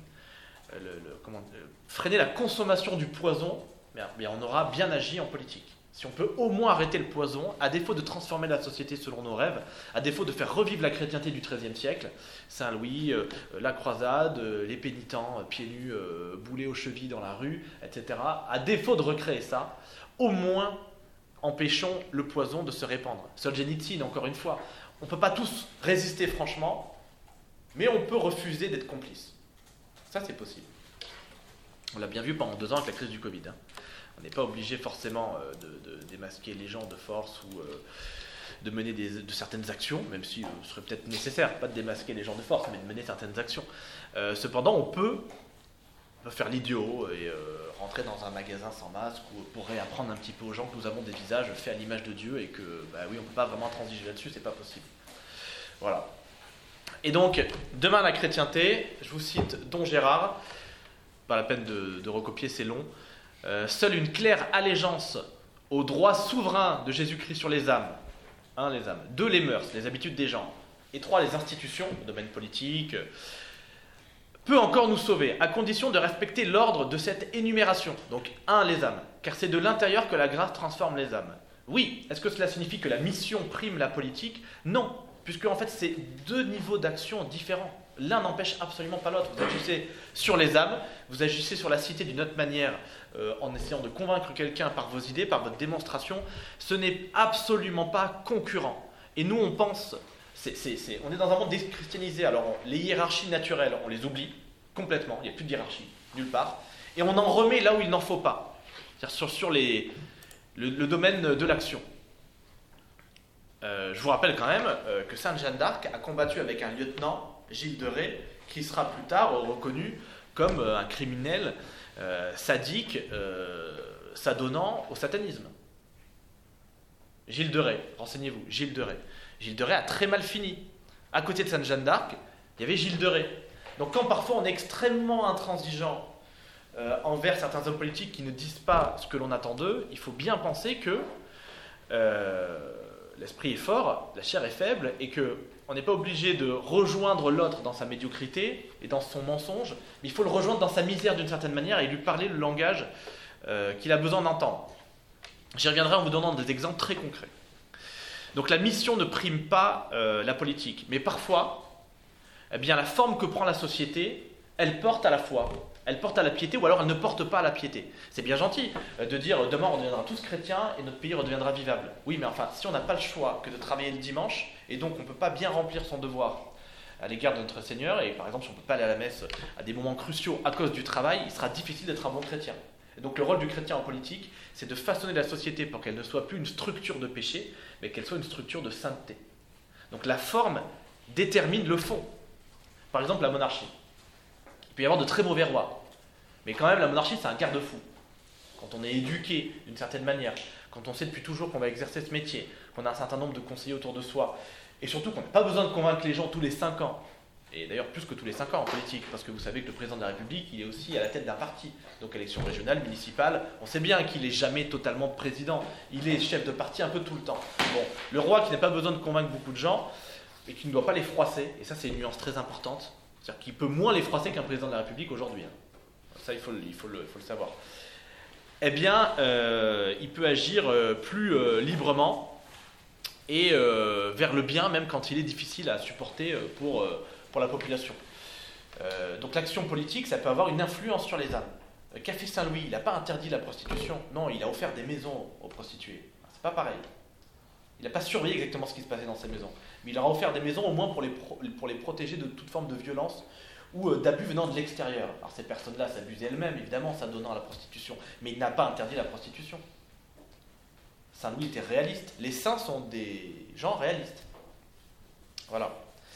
le, le, comment, euh, freiner la consommation du poison, bien, bien on aura bien agi en politique. Si on peut au moins arrêter le poison, à défaut de transformer la société selon nos rêves, à défaut de faire revivre la chrétienté du treizième siècle, Saint-Louis, euh, la croisade, euh, les pénitents, euh, pieds nus, euh, boulés aux chevilles dans la rue, et cetera. À défaut de recréer ça, au moins empêchons le poison de se répandre. Solzhenitsyn, encore une fois, on ne peut pas tous résister franchement, mais on peut refuser d'être complice. Ça, c'est possible. On l'a bien vu pendant deux ans avec la crise du Covid. Hein. On n'est pas obligé forcément euh, de, de démasquer les gens de force ou euh, de mener des, de certaines actions, même si euh, ce serait peut-être nécessaire, pas de démasquer les gens de force, mais de mener certaines actions. Euh, cependant, on peut, on peut faire l'idiot et euh, rentrer dans un magasin sans masque ou pour réapprendre un petit peu aux gens que nous avons des visages faits à l'image de Dieu et que, bah oui, on ne peut pas vraiment transiger là-dessus, c'est pas possible. Voilà. Et donc, demain la chrétienté, je vous cite Don Gérard, pas la peine de, de recopier, c'est long. Euh, seule une claire allégeance au droit souverain de Jésus-Christ sur les âmes, un, les âmes, deux, les mœurs, les habitudes des gens, et trois, les institutions, le domaine politique, peut encore nous sauver, à condition de respecter l'ordre de cette énumération. Donc, un, les âmes, car c'est de l'intérieur que la grâce transforme les âmes. Oui, est-ce que cela signifie que la mission prime la politique ? Non, puisque en fait, c'est deux niveaux d'action différents. L'un n'empêche absolument pas l'autre. Vous agissez sur les âmes, vous agissez sur la cité d'une autre manière, euh, en essayant de convaincre quelqu'un par vos idées, par votre démonstration. Ce n'est absolument pas concurrent. Et nous, on pense, c'est, c'est, c'est, on est dans un monde déchristianisé. Alors, on, les hiérarchies naturelles, on les oublie complètement. Il n'y a plus de hiérarchie, nulle part. Et on en remet là où il n'en faut pas. C'est-à-dire sur, sur les, le, le domaine de l'action. Euh, je vous rappelle quand même euh, que Sainte Jeanne d'Arc a combattu avec un lieutenant, Gilles de Rais, qui sera plus tard reconnu comme euh, un criminel euh, sadique, euh, s'adonnant au satanisme. Gilles de Rais, renseignez-vous, Gilles de Rais. Gilles de Rais a très mal fini. À côté de Sainte Jeanne d'Arc, il y avait Gilles de Rais. Donc quand parfois on est extrêmement intransigeant euh, envers certains hommes politiques qui ne disent pas ce que l'on attend d'eux, il faut bien penser que euh, l'esprit est fort, la chair est faible, et qu'on n'est pas obligé de rejoindre l'autre dans sa médiocrité et dans son mensonge, mais il faut le rejoindre dans sa misère d'une certaine manière et lui parler le langage euh, qu'il a besoin d'entendre. J'y reviendrai en vous donnant des exemples très concrets. Donc la mission ne prime pas euh, la politique, mais parfois, eh bien, la forme que prend la société, elle porte à la foi. Elle porte à la piété ou alors elle ne porte pas à la piété. C'est bien gentil de dire demain on deviendra tous chrétiens et notre pays redeviendra vivable. Oui, mais enfin, si on n'a pas le choix que de travailler le dimanche et donc on ne peut pas bien remplir son devoir à l'égard de notre Seigneur, et par exemple si on ne peut pas aller à la messe à des moments cruciaux à cause du travail, il sera difficile d'être un bon chrétien. Et donc le rôle du chrétien en politique, c'est de façonner la société pour qu'elle ne soit plus une structure de péché, mais qu'elle soit une structure de sainteté. Donc la forme détermine le fond. Par exemple la monarchie. Il peut y avoir de très mauvais rois. Mais quand même, la monarchie, c'est un garde-fou. Quand on est éduqué d'une certaine manière, quand on sait depuis toujours qu'on va exercer ce métier, qu'on a un certain nombre de conseillers autour de soi, et surtout qu'on n'a pas besoin de convaincre les gens tous les cinq ans, et d'ailleurs plus que tous les cinq ans en politique, parce que vous savez que le président de la République, il est aussi à la tête d'un parti. Donc élection régionale, municipale, on sait bien qu'il n'est jamais totalement président. Il est chef de parti un peu tout le temps. Bon, le roi qui n'a pas besoin de convaincre beaucoup de gens, et qui ne doit pas les froisser, et ça c'est une nuance très importante, c'est-à-dire qu'il peut moins les froisser qu'un président de la République aujourd'hui. Ça, il faut, il faut, le, il faut le savoir. Eh bien, euh, il peut agir euh, plus euh, librement et euh, vers le bien, même quand il est difficile à supporter euh, pour, euh, pour la population. Euh, donc l'action politique, ça peut avoir une influence sur les âmes. Euh, Qu'a fait Saint-Louis ? Il n'a pas interdit la prostitution. Non, il a offert des maisons aux prostituées. C'est pas pareil. Il n'a pas surveillé exactement ce qui se passait dans ces maisons. Mais il leur a offert des maisons au moins pour les, pro- pour les protéger de toute forme de violence ou d'abus venant de l'extérieur. Alors ces personnes-là s'abusaient elles-mêmes, évidemment, s'adonnant à la prostitution. Mais il n'a pas interdit la prostitution. Saint-Louis était réaliste. Les saints sont des gens réalistes. Voilà.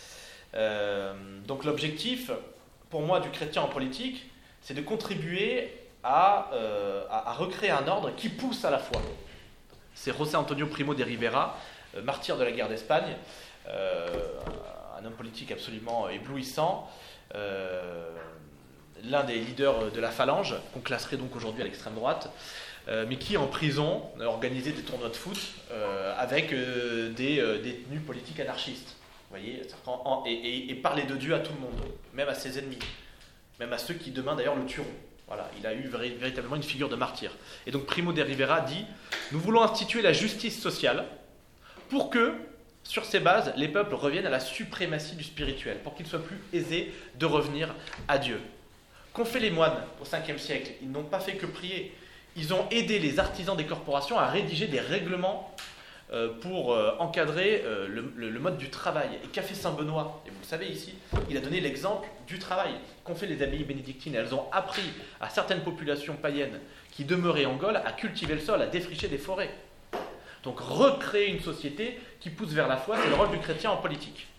Euh, donc l'objectif, pour moi, du chrétien en politique, c'est de contribuer à, euh, à, à recréer un ordre qui pousse à la foi. C'est José Antonio Primo de Rivera, euh, martyr de la guerre d'Espagne, euh, un homme politique absolument éblouissant, euh, l'un des leaders de la Phalange, qu'on classerait donc aujourd'hui à l'extrême droite, euh, mais qui en prison organisait des tournois de foot euh, avec euh, des euh, détenus politiques anarchistes. Vous voyez, en, en, et, et, et parlait de Dieu à tout le monde, même à ses ennemis, même à ceux qui demain d'ailleurs le tueront. Voilà, il a eu véri- véritablement une figure de martyr. Et donc Primo de Rivera dit « Nous voulons instituer la justice sociale pour que, sur ces bases, les peuples reviennent à la suprématie du spirituel, pour qu'il soit plus aisé de revenir à Dieu. » Qu'ont fait les moines au cinquième siècle? Ils n'ont pas fait que prier. Ils ont aidé les artisans des corporations à rédiger des règlements euh, pour euh, encadrer euh, le, le, le mode du travail. Et qu'a fait Saint Benoît? Et vous le savez ici, il a donné l'exemple du travail. Qu'ont fait les abbayes bénédictines? Elles ont appris à certaines populations païennes qui demeuraient en Gaule à cultiver le sol, à défricher des forêts. Donc recréer une société qui pousse vers la foi, c'est le rôle du chrétien en politique.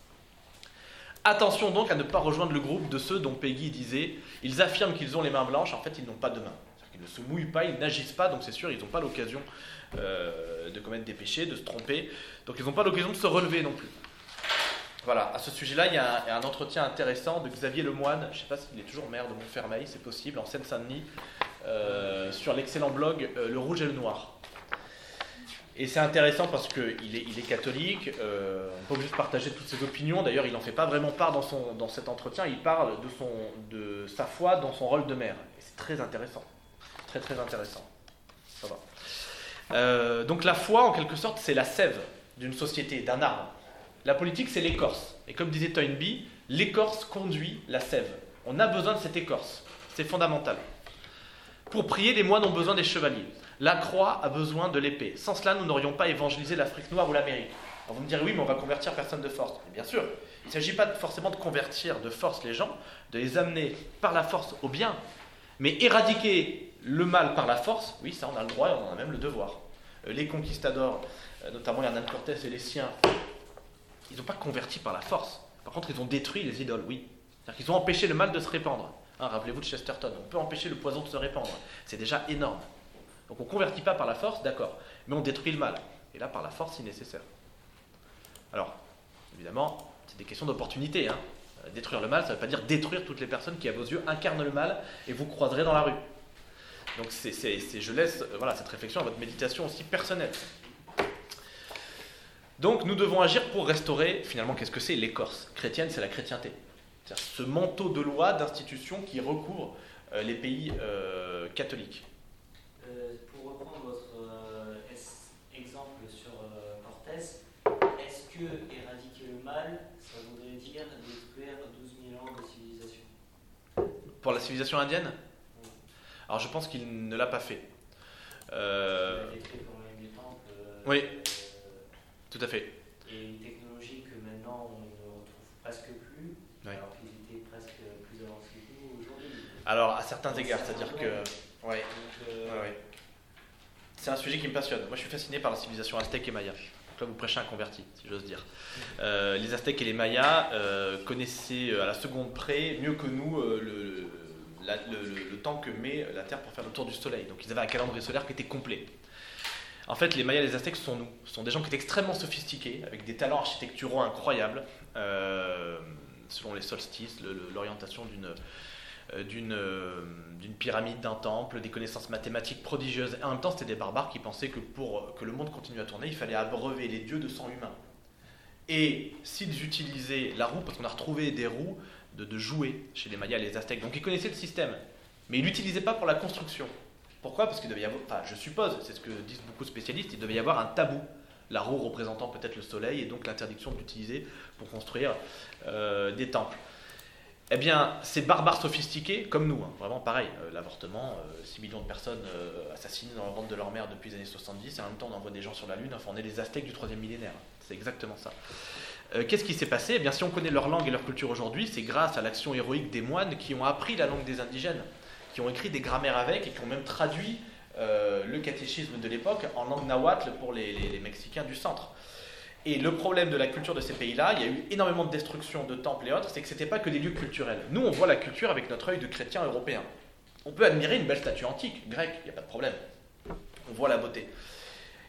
Attention donc à ne pas rejoindre le groupe de ceux dont Peggy disait « Ils affirment qu'ils ont les mains blanches, en fait ils n'ont pas de mains. » C'est-à-dire qu'ils ne se mouillent pas, ils n'agissent pas, donc c'est sûr, ils n'ont pas l'occasion euh, de commettre des péchés, de se tromper, donc ils n'ont pas l'occasion de se relever non plus. Voilà, à ce sujet-là, il y a un, un entretien intéressant de Xavier Lemoine, je ne sais pas s'il est toujours maire de Montfermeil, c'est possible, en Seine-Saint-Denis, euh, sur l'excellent blog euh, Le Rouge et le Noir. Et c'est intéressant parce qu'il est, il est catholique, euh, on n'est pas obligé de partager toutes ses opinions, d'ailleurs il n'en fait pas vraiment part dans, son, dans cet entretien, il parle de, son, de sa foi dans son rôle de maire. Et c'est très intéressant, très très intéressant. Ça va. Euh, donc la foi, en quelque sorte, c'est la sève d'une société, d'un arbre. La politique, c'est l'écorce. Et comme disait Toynbee, l'écorce conduit la sève. On a besoin de cette écorce, c'est fondamental. Pour prier, les moines ont besoin des chevaliers. La croix a besoin de l'épée. Sans cela, nous n'aurions pas évangélisé l'Afrique noire ou l'Amérique. Alors vous me direz, oui, mais on va convertir personne de force. Mais bien sûr, il ne s'agit pas forcément de convertir de force les gens, de les amener par la force au bien, mais éradiquer le mal par la force, oui, ça on a le droit et on en a même le devoir. Les conquistadors, notamment Hernán Cortés et les siens, ils n'ont pas converti par la force. Par contre, ils ont détruit les idoles, oui. C'est-à-dire qu'ils ont empêché le mal de se répandre. Hein, rappelez-vous de Chesterton, on peut empêcher le poison de se répandre. C'est déjà énorme. Donc on ne convertit pas par la force, d'accord, mais on détruit le mal. Et là, par la force, si nécessaire. Alors, évidemment, c'est des questions d'opportunité. Hein. Détruire le mal, ça ne veut pas dire détruire toutes les personnes qui, à vos yeux, incarnent le mal et vous croiserez dans la rue. Donc c'est, c'est, c'est, je laisse euh, voilà, cette réflexion à votre méditation aussi personnelle. Donc nous devons agir pour restaurer, finalement, qu'est-ce que c'est? L'écorce chrétienne, c'est la chrétienté. C'est-à-dire ce manteau de loi, d'institutions qui recouvre euh, les pays euh, catholiques. Euh, pour reprendre votre euh, exemple sur euh, Cortés, est-ce que éradiquer le mal, ça voudrait dire détruire douze mille ans de civilisation? Pour la civilisation indienne? Oui. Alors je pense qu'il ne l'a pas fait. Euh... Il a détruit quand même des temples. Euh, oui, euh, tout à fait. Et une technologie que maintenant on ne retrouve presque plus, oui. Alors qu'ils étaient presque plus avancés que nous aujourd'hui. Alors à certains Donc, égards, c'est-à-dire que... Ouais. Donc, euh... ouais, ouais. C'est un sujet qui me passionne. Moi, je suis fasciné par la civilisation aztèque et maya. Donc là, vous prêchez un converti, si j'ose dire. Euh, les Aztèques et les Mayas euh, connaissaient à la seconde près, mieux que nous, euh, le, la, le, le, le temps que met la Terre pour faire le tour du Soleil. Donc ils avaient un calendrier solaire qui était complet. En fait, les Mayas et les Aztèques sont nous. Ce sont des gens qui étaient extrêmement sophistiqués, avec des talents architecturaux incroyables, euh, selon les solstices, le, le, l'orientation d'une... D'une, euh, d'une pyramide, d'un temple, des connaissances mathématiques prodigieuses. Et en même temps, c'était des barbares qui pensaient que pour que le monde continue à tourner, il fallait abreuver les dieux de sang humain. Et s'ils utilisaient la roue, parce qu'on a retrouvé des roues de, de jouets chez les Mayas et les Aztèques, donc ils connaissaient le système, mais ils ne l'utilisaient pas pour la construction. Pourquoi? Parce qu'il devait y avoir, enfin, je suppose, c'est ce que disent beaucoup de spécialistes, il devait y avoir un tabou. La roue représentant peut-être le soleil, et donc l'interdiction de l'utiliser pour construire euh, des temples. Eh bien, ces barbares sophistiqués, comme nous, hein, vraiment pareil, euh, l'avortement, euh, six millions de personnes euh, assassinées dans le ventre de leur mère depuis les années soixante-dix, et en même temps on envoie des gens sur la Lune, enfin on est les Aztèques du troisième millénaire, c'est exactement ça. Euh, qu'est-ce qui s'est passé? Eh bien, si on connaît leur langue et leur culture aujourd'hui, c'est grâce à l'action héroïque des moines qui ont appris la langue des indigènes, qui ont écrit des grammaires avec, et qui ont même traduit euh, le catéchisme de l'époque en langue nahuatl pour les, les, les Mexicains du centre. Et le problème de la culture de ces pays-là, il y a eu énormément de destruction de temples et autres, c'est que ce n'était pas que des lieux culturels. Nous, on voit la culture avec notre œil de chrétien européen. On peut admirer une belle statue antique, grecque, il n'y a pas de problème. On voit la beauté.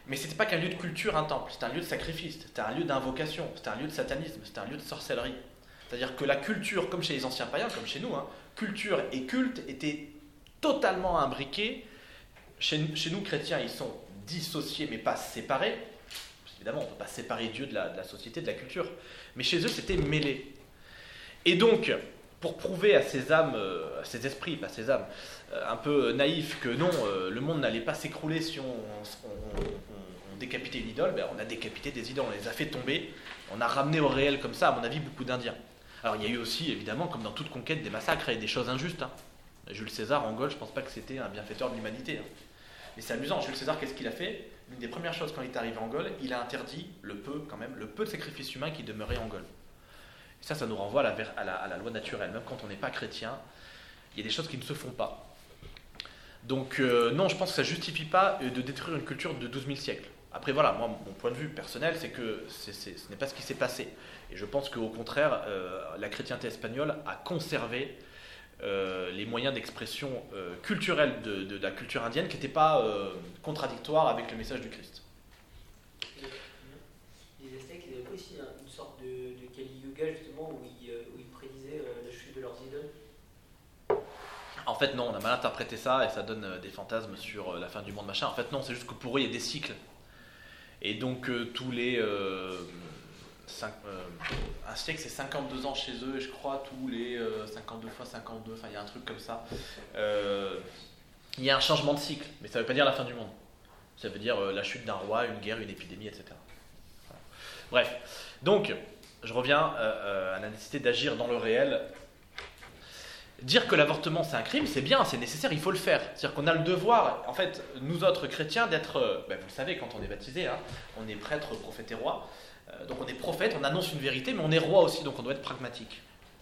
Mais c'était pas qu'un lieu de culture, un temple, c'était un lieu de sacrifice, c'était un lieu d'invocation, c'était un lieu de satanisme, c'était un lieu de sorcellerie. C'est-à-dire que la culture, comme chez les anciens païens, comme chez nous, hein, culture et culte étaient totalement imbriqués. Chez, chez nous, chrétiens, ils sont dissociés mais pas séparés. Évidemment, on ne peut pas séparer Dieu de la, de la société, de la culture. Mais chez eux, c'était mêlé. Et donc, pour prouver à ces âmes, à ces esprits, pas ces âmes, un peu naïfs, que non, le monde n'allait pas s'écrouler si on, on, on, on décapitait une idole, ben on a décapité des idoles, on les a fait tomber, on a ramené au réel comme ça, à mon avis, beaucoup d'Indiens. Alors il y a eu aussi, évidemment, comme dans toute conquête, des massacres et des choses injustes. Hein. Jules César, en Gaule, je ne pense pas que c'était un bienfaiteur de l'humanité. Hein. Mais c'est amusant, Jules César, qu'est-ce qu'il a fait? L'une des premières choses quand il est arrivé en Gaule, il a interdit le peu, quand même, le peu de sacrifices humains qui demeuraient en Gaule. Et ça, ça nous renvoie à la, à la, à la loi naturelle. Même quand on n'est pas chrétien, il y a des choses qui ne se font pas. Donc euh, non, je pense que ça ne justifie pas de détruire une culture de douze mille siècles. Après voilà, moi, mon point de vue personnel, c'est que c'est, c'est, ce n'est pas ce qui s'est passé. Et je pense qu'au contraire, euh, la chrétienté espagnole a conservé euh, les moyens d'expression euh, culturelle de, de, de la culture indienne qui n'étaient pas euh, contradictoires avec le message du Christ. Les Aztèques, ils avaient aussi une sorte de, de Kali Yuga, justement, où ils, où ils prédisaient la chute de leurs idoles. En fait, non, on a mal interprété ça et ça donne des fantasmes sur la fin du monde, machin. En fait, non, c'est juste que pour eux, il y a des cycles. Et donc, euh, tous les... Euh, cinq, euh, un siècle, c'est cinquante-deux ans chez eux, et je crois, tous les euh, cinquante-deux fois cinquante-deux, enfin, il y a un truc comme ça. Euh, il y a un changement de cycle, mais ça ne veut pas dire la fin du monde. Ça veut dire euh, la chute d'un roi, une guerre, une épidémie, et cetera. Voilà. Bref, donc, je reviens euh, à la nécessité d'agir dans le réel. Dire que l'avortement c'est un crime, c'est bien, c'est nécessaire, il faut le faire. C'est-à-dire qu'on a le devoir, en fait, nous autres chrétiens, d'être, ben vous le savez, quand on est baptisé, hein, on est prêtre, prophète et roi. Euh, donc on est prophète, on annonce une vérité, mais on est roi aussi, donc on doit être pragmatique.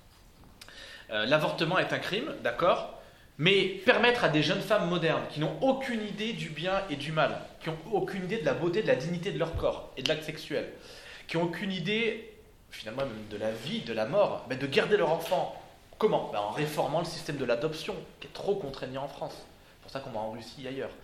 Euh, l'avortement est un crime, d'accord, mais permettre à des jeunes femmes modernes qui n'ont aucune idée du bien et du mal, qui n'ont aucune idée de la beauté, de la dignité de leur corps et de l'acte sexuel, qui n'ont aucune idée, finalement, même de la vie, de la mort, ben de garder leur enfant. Comment? Ben en réformant le système de l'adoption, qui est trop contraignant en France. C'est pour ça qu'on va en Russie et ailleurs.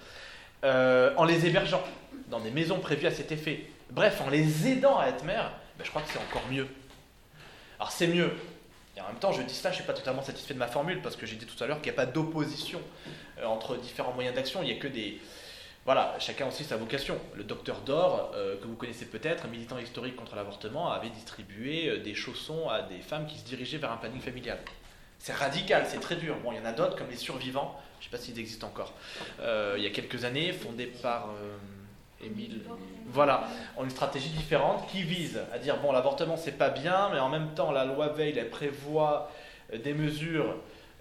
Euh, en les hébergeant dans des maisons prévues à cet effet. Bref, en les aidant à être mères, ben je crois que c'est encore mieux. Alors c'est mieux. Et en même temps, je dis ça, je ne suis pas totalement satisfait de ma formule, parce que j'ai dit tout à l'heure qu'il n'y a pas d'opposition euh, entre différents moyens d'action. Il n'y a que des... Voilà, chacun aussi sa vocation. Le docteur Dor, euh, que vous connaissez peut-être, un militant historique contre l'avortement, avait distribué euh, des chaussons à des femmes qui se dirigeaient vers un planning familial. C'est radical, c'est très dur. Bon, il y en a d'autres, comme les survivants, je ne sais pas s'ils existent encore, euh, il y a quelques années, fondés par euh, Émile. Voilà, ont une stratégie différente qui vise à dire, bon, l'avortement, c'est pas bien, mais en même temps, la loi Veil, elle prévoit des mesures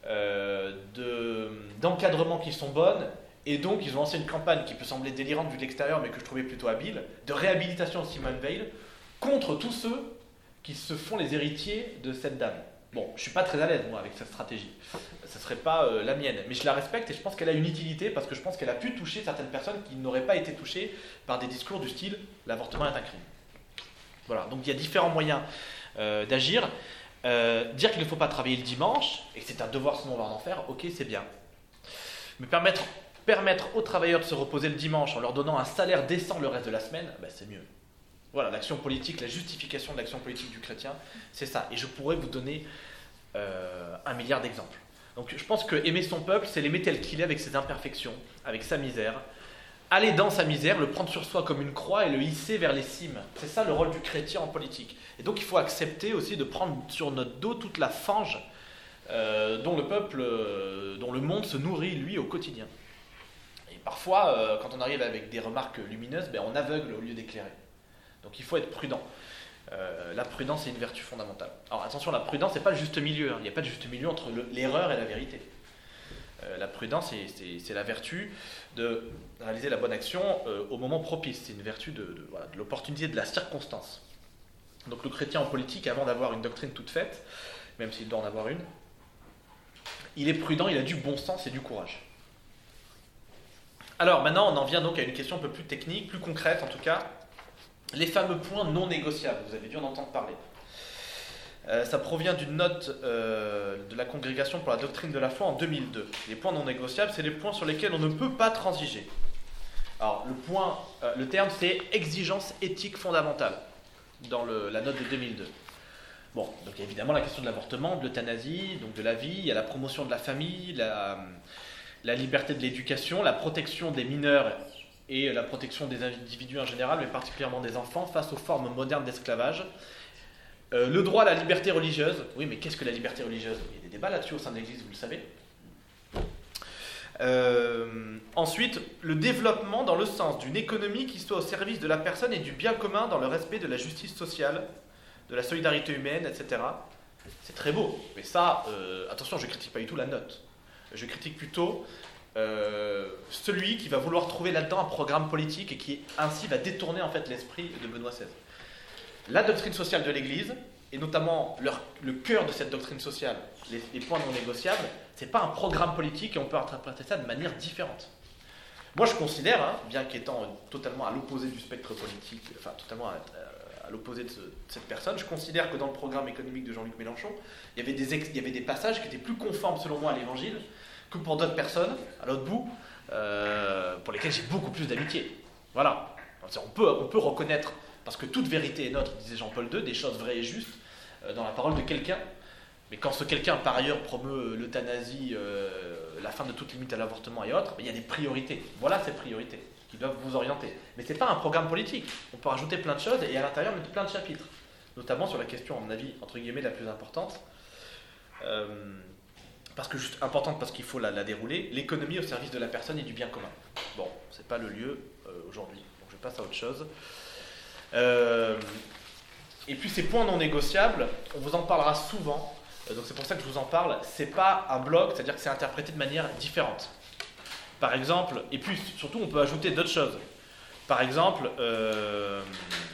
euh, de, d'encadrement qui sont bonnes, et donc ils ont lancé une campagne qui peut sembler délirante vu de l'extérieur, mais que je trouvais plutôt habile, de réhabilitation de Simone Veil, contre tous ceux qui se font les héritiers de cette dame. Bon, je ne suis pas très à l'aise, moi, avec cette stratégie. Ce ne serait pas euh, la mienne. Mais je la respecte et je pense qu'elle a une utilité parce que je pense qu'elle a pu toucher certaines personnes qui n'auraient pas été touchées par des discours du style « l'avortement est un crime ». Voilà, donc il y a différents moyens euh, d'agir. Euh, dire qu'il ne faut pas travailler le dimanche et que c'est un devoir sinon on va en faire, ok, c'est bien. Mais permettre, permettre aux travailleurs de se reposer le dimanche en leur donnant un salaire décent le reste de la semaine, ben, c'est mieux. Voilà, l'action politique, la justification de l'action politique du chrétien, c'est ça. Et je pourrais vous donner euh, un milliard d'exemples. Donc je pense que aimer son peuple, c'est l'aimer tel qu'il est avec ses imperfections, avec sa misère. Aller dans sa misère, le prendre sur soi comme une croix et le hisser vers les cimes. C'est ça le rôle du chrétien en politique. Et donc il faut accepter aussi de prendre sur notre dos toute la fange euh, dont le peuple, euh, dont le monde se nourrit, lui, au quotidien. Et parfois, euh, quand on arrive avec des remarques lumineuses, ben, on aveugle au lieu d'éclairer. Donc il faut être prudent. Euh, la prudence est une vertu fondamentale. Alors attention, la prudence, c'est pas le juste milieu. Hein. Il n'y a pas de juste milieu entre le, l'erreur et la vérité. Euh, la prudence, c'est, c'est, c'est la vertu de réaliser la bonne action euh, au moment propice. C'est une vertu de, de, voilà, de l'opportunité, de la circonstance. Donc le chrétien en politique, avant d'avoir une doctrine toute faite, même s'il doit en avoir une, il est prudent, il a du bon sens et du courage. Alors maintenant, on en vient donc à une question un peu plus technique, plus concrète en tout cas. Les fameux points non négociables, vous avez dû en entendre parler. Euh, ça provient d'une note euh, de la Congrégation pour la doctrine de la foi en deux mille deux. Les points non négociables, c'est les points sur lesquels on ne peut pas transiger. Alors, le, point, euh, le terme, c'est exigence éthique fondamentale, dans le, la note de deux mille deux. Bon, donc il y a évidemment la question de l'avortement, de l'euthanasie, donc de la vie, il y a la promotion de la famille, la, la liberté de l'éducation, la protection des mineurs et la protection des individus en général, mais particulièrement des enfants, face aux formes modernes d'esclavage. Euh, le droit à la liberté religieuse. Oui, mais qu'est-ce que la liberté religieuse? Il y a des débats là-dessus au sein de l'Église, vous le savez. Euh, ensuite, le développement dans le sens d'une économie qui soit au service de la personne et du bien commun dans le respect de la justice sociale, de la solidarité humaine, et cetera. C'est très beau, mais ça, euh, attention, je ne critique pas du tout la note. Je critique plutôt euh, celui qui va vouloir trouver là-dedans un programme politique et qui ainsi va détourner en fait l'esprit de Benoît seize. La doctrine sociale de l'Église, et notamment leur, le cœur de cette doctrine sociale, les, les points non négociables, c'est pas un programme politique et on peut interpréter ça de manière différente. Moi, je considère, hein, bien qu'étant totalement à l'opposé du spectre politique, enfin totalement à, à, à l'opposé de, ce, de cette personne, je considère que dans le programme économique de Jean-Luc Mélenchon, il y avait des, ex, il y avait des passages qui étaient plus conformes, selon moi, à l'Évangile que pour d'autres personnes, à l'autre bout, euh, pour lesquelles j'ai beaucoup plus d'amitié. Voilà. On peut, on peut reconnaître, parce que toute vérité est nôtre, disait Jean-Paul deux, des choses vraies et justes euh, dans la parole de quelqu'un. Mais quand ce quelqu'un, par ailleurs, promeut l'euthanasie, euh, la fin de toute limite à l'avortement et autres, il y a des priorités. Voilà ces priorités qui doivent vous orienter. Mais ce n'est pas un programme politique. On peut rajouter plein de choses et à l'intérieur mettre plein de chapitres. Notamment sur la question, à mon avis, entre guillemets, la plus importante. Euh, parce que juste importante parce qu'il faut la, la dérouler, l'économie au service de la personne et du bien commun. Bon, c'est pas le lieu euh, aujourd'hui. Donc je passe à autre chose. Euh, et puis ces points non négociables, on vous en parlera souvent. Donc c'est pour ça que je vous en parle, c'est pas un bloc, c'est-à-dire que c'est interprété de manière différente. Par exemple, et puis surtout on peut ajouter d'autres choses. Par exemple, euh,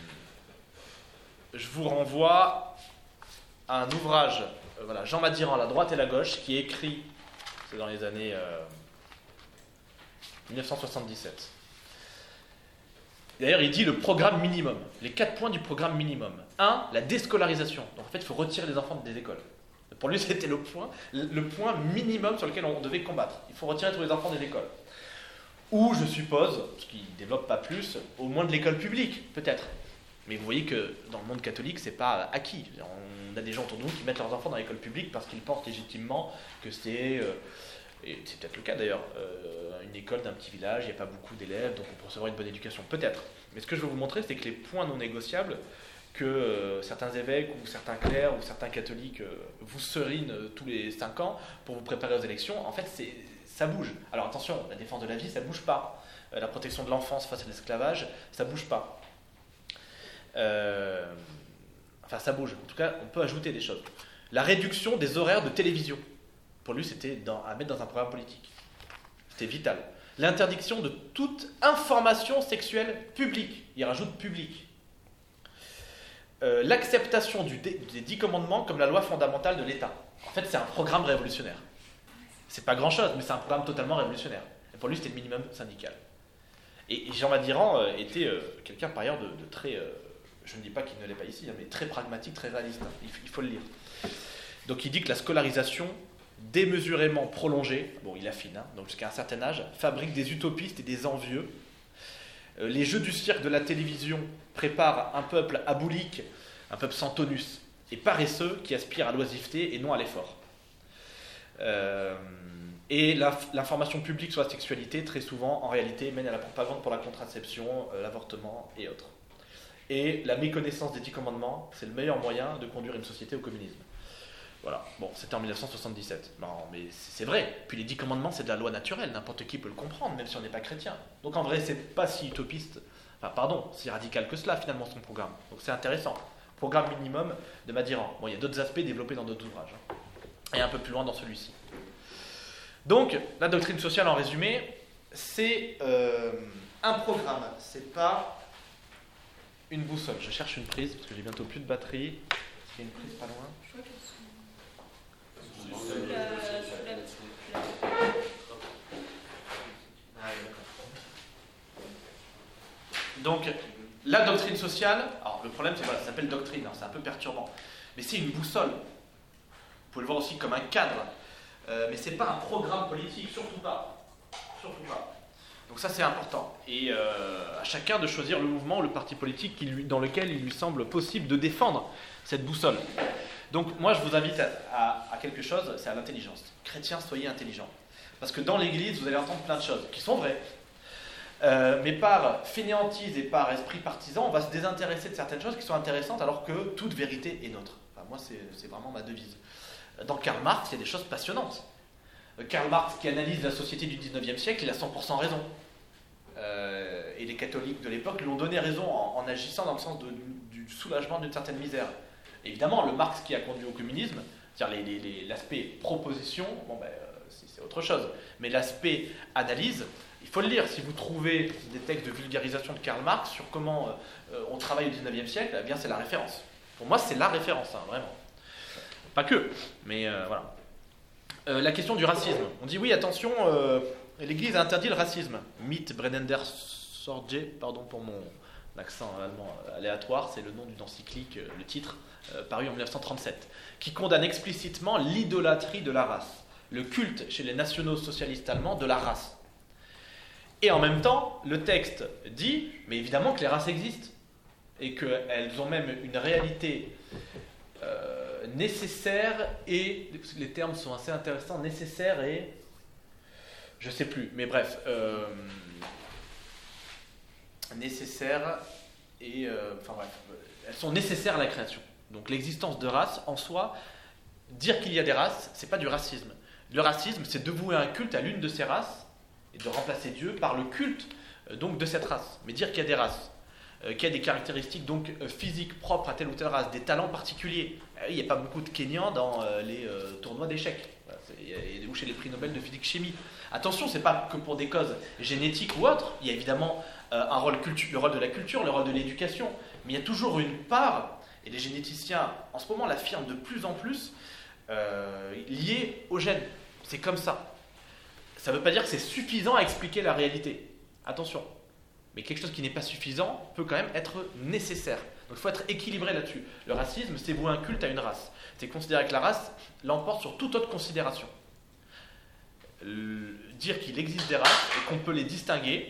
je vous renvoie à un ouvrage, euh, voilà, Jean Madiran, La droite et la gauche, qui est écrit, c'est dans les années euh, dix-neuf cent soixante-dix-sept. D'ailleurs, il dit le programme minimum, les quatre points du programme minimum. Un, la déscolarisation. Donc en fait, il faut retirer les enfants des écoles. Pour lui, c'était le point, le point minimum sur lequel on devait combattre. Il faut retirer tous les enfants des écoles. Ou, je suppose, ce qui ne développe pas plus, au moins de l'école publique, peut-être. Mais vous voyez que dans le monde catholique, c'est pas acquis. On a des gens autour de nous qui mettent leurs enfants dans l'école publique parce qu'ils pensent légitimement que c'est, euh, et c'est peut-être le cas d'ailleurs, euh, une école d'un petit village, il n'y a pas beaucoup d'élèves, donc on peut recevoir une bonne éducation. Peut-être. Mais ce que je veux vous montrer, c'est que les points non négociables, que euh, certains évêques ou certains clercs ou certains catholiques euh, vous serinent euh, tous les cinq ans pour vous préparer aux élections, en fait, c'est, ça bouge. Alors attention, la défense de la vie, ça ne bouge pas. Euh, la protection de l'enfance face à l'esclavage, ça ne bouge pas. Euh, enfin, ça bouge. En tout cas, on peut ajouter des choses. La réduction des horaires de télévision. Pour lui, c'était dans, à mettre dans un programme politique. C'était vital. L'interdiction de toute information sexuelle publique. Il rajoute public. Euh, l'acceptation du dé, des dix commandements comme la loi fondamentale de l'État. En fait, c'est un programme révolutionnaire. C'est pas grand-chose, mais c'est un programme totalement révolutionnaire. Et pour lui, c'était le minimum syndical. Et, et Jean Madiran euh, était euh, quelqu'un, par ailleurs, de, de très... Euh, je ne dis pas qu'il ne l'est pas ici, hein, mais très pragmatique, très réaliste. Hein. Il, il faut le lire. Donc il dit que la scolarisation, démesurément prolongée, bon, il affine, hein, donc jusqu'à un certain âge, fabrique des utopistes et des envieux. Euh, les jeux du cirque de la télévision préparent un peuple aboulique, un peuple sans tonus, et paresseux qui aspire à l'oisiveté et non à l'effort. Euh, et l'inf- l'information publique sur la sexualité, très souvent, en réalité, mène à la propagande pour la contraception, euh, l'avortement et autres. Et la méconnaissance des dix commandements, c'est le meilleur moyen de conduire une société au communisme. Voilà, bon, c'était en dix-neuf cent soixante-dix-sept. Non, mais c'est vrai. Puis les dix commandements, c'est de la loi naturelle, n'importe qui peut le comprendre, même si on n'est pas chrétien. Donc en vrai, c'est pas si utopiste, enfin pardon, si radical que cela, finalement, son programme. Donc c'est intéressant. Programme minimum de Madiran. Bon, il y a d'autres aspects développés dans d'autres ouvrages. Hein. Et un peu plus loin dans celui-ci. Donc, la doctrine sociale, en résumé, c'est euh, un programme. C'est pas une boussole. Je cherche une prise, parce que j'ai bientôt plus de batterie. Est-ce qu'il y a une prise pas loin ? Sous la- sous la- Ah, oui, d'accord. Donc, la doctrine sociale, alors le problème c'est voilà, ça s'appelle doctrine, hein, c'est un peu perturbant, mais c'est une boussole. Vous pouvez le voir aussi comme un cadre, euh, mais c'est pas un programme politique, surtout pas. Surtout pas. Donc ça c'est important. Et euh, à chacun de choisir le mouvement ou le parti politique qui lui, dans lequel il lui semble possible de défendre cette boussole. Donc moi je vous invite à, à, à quelque chose, c'est à l'intelligence. Chrétiens, soyez intelligents. Parce que dans l'église, vous allez entendre plein de choses qui sont vraies. Euh, mais par fainéantise et par esprit partisan, on va se désintéresser de certaines choses qui sont intéressantes alors que toute vérité est nôtre. Enfin, moi c'est, c'est vraiment ma devise. Dans Karl Marx, il y a des choses passionnantes. Karl Marx qui analyse la société du dix-neuvième siècle, il a cent pour cent raison. Euh, et les catholiques de l'époque lui ont donné raison en, en agissant dans le sens de, du soulagement d'une certaine misère. Évidemment, le Marx qui a conduit au communisme, c'est-à-dire les, les, les, l'aspect proposition, bon ben, c'est, c'est autre chose. Mais l'aspect analyse, il faut le lire. Si vous trouvez des textes de vulgarisation de Karl Marx sur comment euh, on travaille au dix-neuvième siècle, eh bien c'est la référence. Pour moi, c'est la référence, hein, vraiment. Pas que, mais euh, voilà. Euh, la question du racisme. On dit oui, attention, euh, l'Église a interdit le racisme. Mythe Brennender Sorge, pardon pour mon accent allemand aléatoire, c'est le nom d'une encyclique, le titre, euh, paru en dix-neuf cent trente-sept, qui condamne explicitement l'idolâtrie de la race, le culte chez les nationaux socialistes allemands de la race. Et en même temps, le texte dit, mais évidemment que les races existent, et qu'elles ont même une réalité euh, nécessaire et, les termes sont assez intéressants, nécessaire et, je sais plus, mais bref, euh, nécessaire et, euh, enfin bref, elles sont nécessaires à la création. Donc l'existence de races, en soi, dire qu'il y a des races, c'est pas du racisme. Le racisme, c'est de vouer un culte à l'une de ces races et de remplacer Dieu par le culte euh, donc de cette race. Mais dire qu'il y a des races, euh, qu'il y a des caractéristiques donc euh, physiques propres à telle ou telle race, des talents particuliers. Il n'y a pas beaucoup de Kenyans dans euh, les euh, tournois d'échecs, voilà, il y a, ou chez les prix Nobel de physique-chimie. Attention, c'est pas que pour des causes génétiques ou autres. Il y a évidemment euh, un rôle cultu- le rôle de la culture, le rôle de l'éducation, mais il y a toujours une part, et les généticiens en ce moment l'affirment de plus en plus, euh, liée au gène. C'est comme ça. Ça ne veut pas dire que c'est suffisant à expliquer la réalité. Attention. Mais quelque chose qui n'est pas suffisant peut quand même être nécessaire. Donc il faut être équilibré là-dessus. Le racisme, c'est vouer un culte à une race. C'est considérer que la race l'emporte sur toute autre considération. Le, dire qu'il existe des races et qu'on peut les distinguer,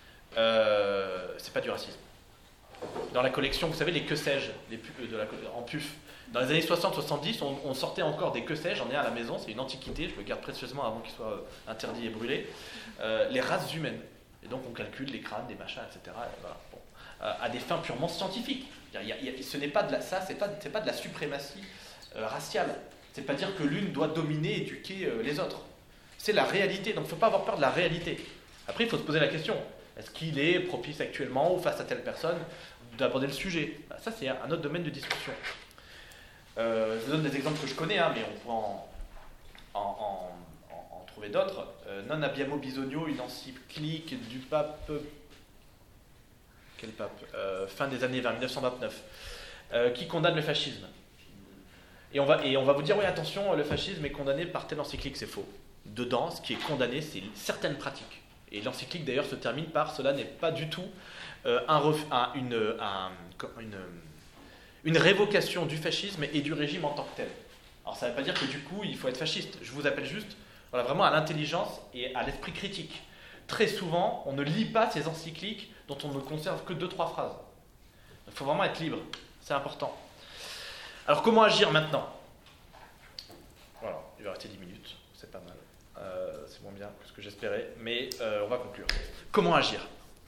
euh, c'est pas du racisme. Dans la collection, vous savez, les que sais-je, les pu- de la, en puf, dans les années soixante soixante-dix, on, on sortait encore des que sais-je, j'en ai un à la maison, c'est une antiquité, je le garde précieusement avant qu'il soit interdit et brûlé, euh, les races humaines. Et donc on calcule les crânes, des machins, et cetera. Et voilà. Bon. Euh, à des fins purement scientifiques. Il y a, il y a, ce n'est pas de la, ça, c'est pas, c'est pas de la suprématie euh, raciale. C'est pas dire que l'une doit dominer et éduquer euh, les autres. C'est la réalité, donc il ne faut pas avoir peur de la réalité. Après, il faut se poser la question, est-ce qu'il est propice actuellement ou face à telle personne d'aborder le sujet? Ça, c'est un autre domaine de discussion. Euh, je vous donne des exemples que je connais, hein, mais on pourra en, en, en, en, en trouver d'autres. Euh, Non abbiamo bisogno, une encyclique du pape... Quel pape euh, fin des années vers dix-neuf cent vingt-neuf, euh, qui condamne le fascisme. Et on, va, et on va vous dire, oui, attention, le fascisme est condamné par telle encyclique, c'est faux. Dedans, ce qui est condamné, c'est certaines pratiques. Et l'encyclique, d'ailleurs, se termine par « cela n'est pas du tout euh, un ref, un, une, un, une, une révocation du fascisme et du régime en tant que tel ». Alors, ça ne veut pas dire que, du coup, il faut être fasciste. Je vous appelle juste voilà, vraiment à l'intelligence et à l'esprit critique. Très souvent, on ne lit pas ces encycliques dont on ne conserve que deux, trois phrases. Il faut vraiment être libre. C'est important. Alors, comment agir maintenant? Voilà, il va rester dix minutes. C'est pas mal. Euh, c'est moins bien que ce que j'espérais, mais euh, on va conclure. Comment agir?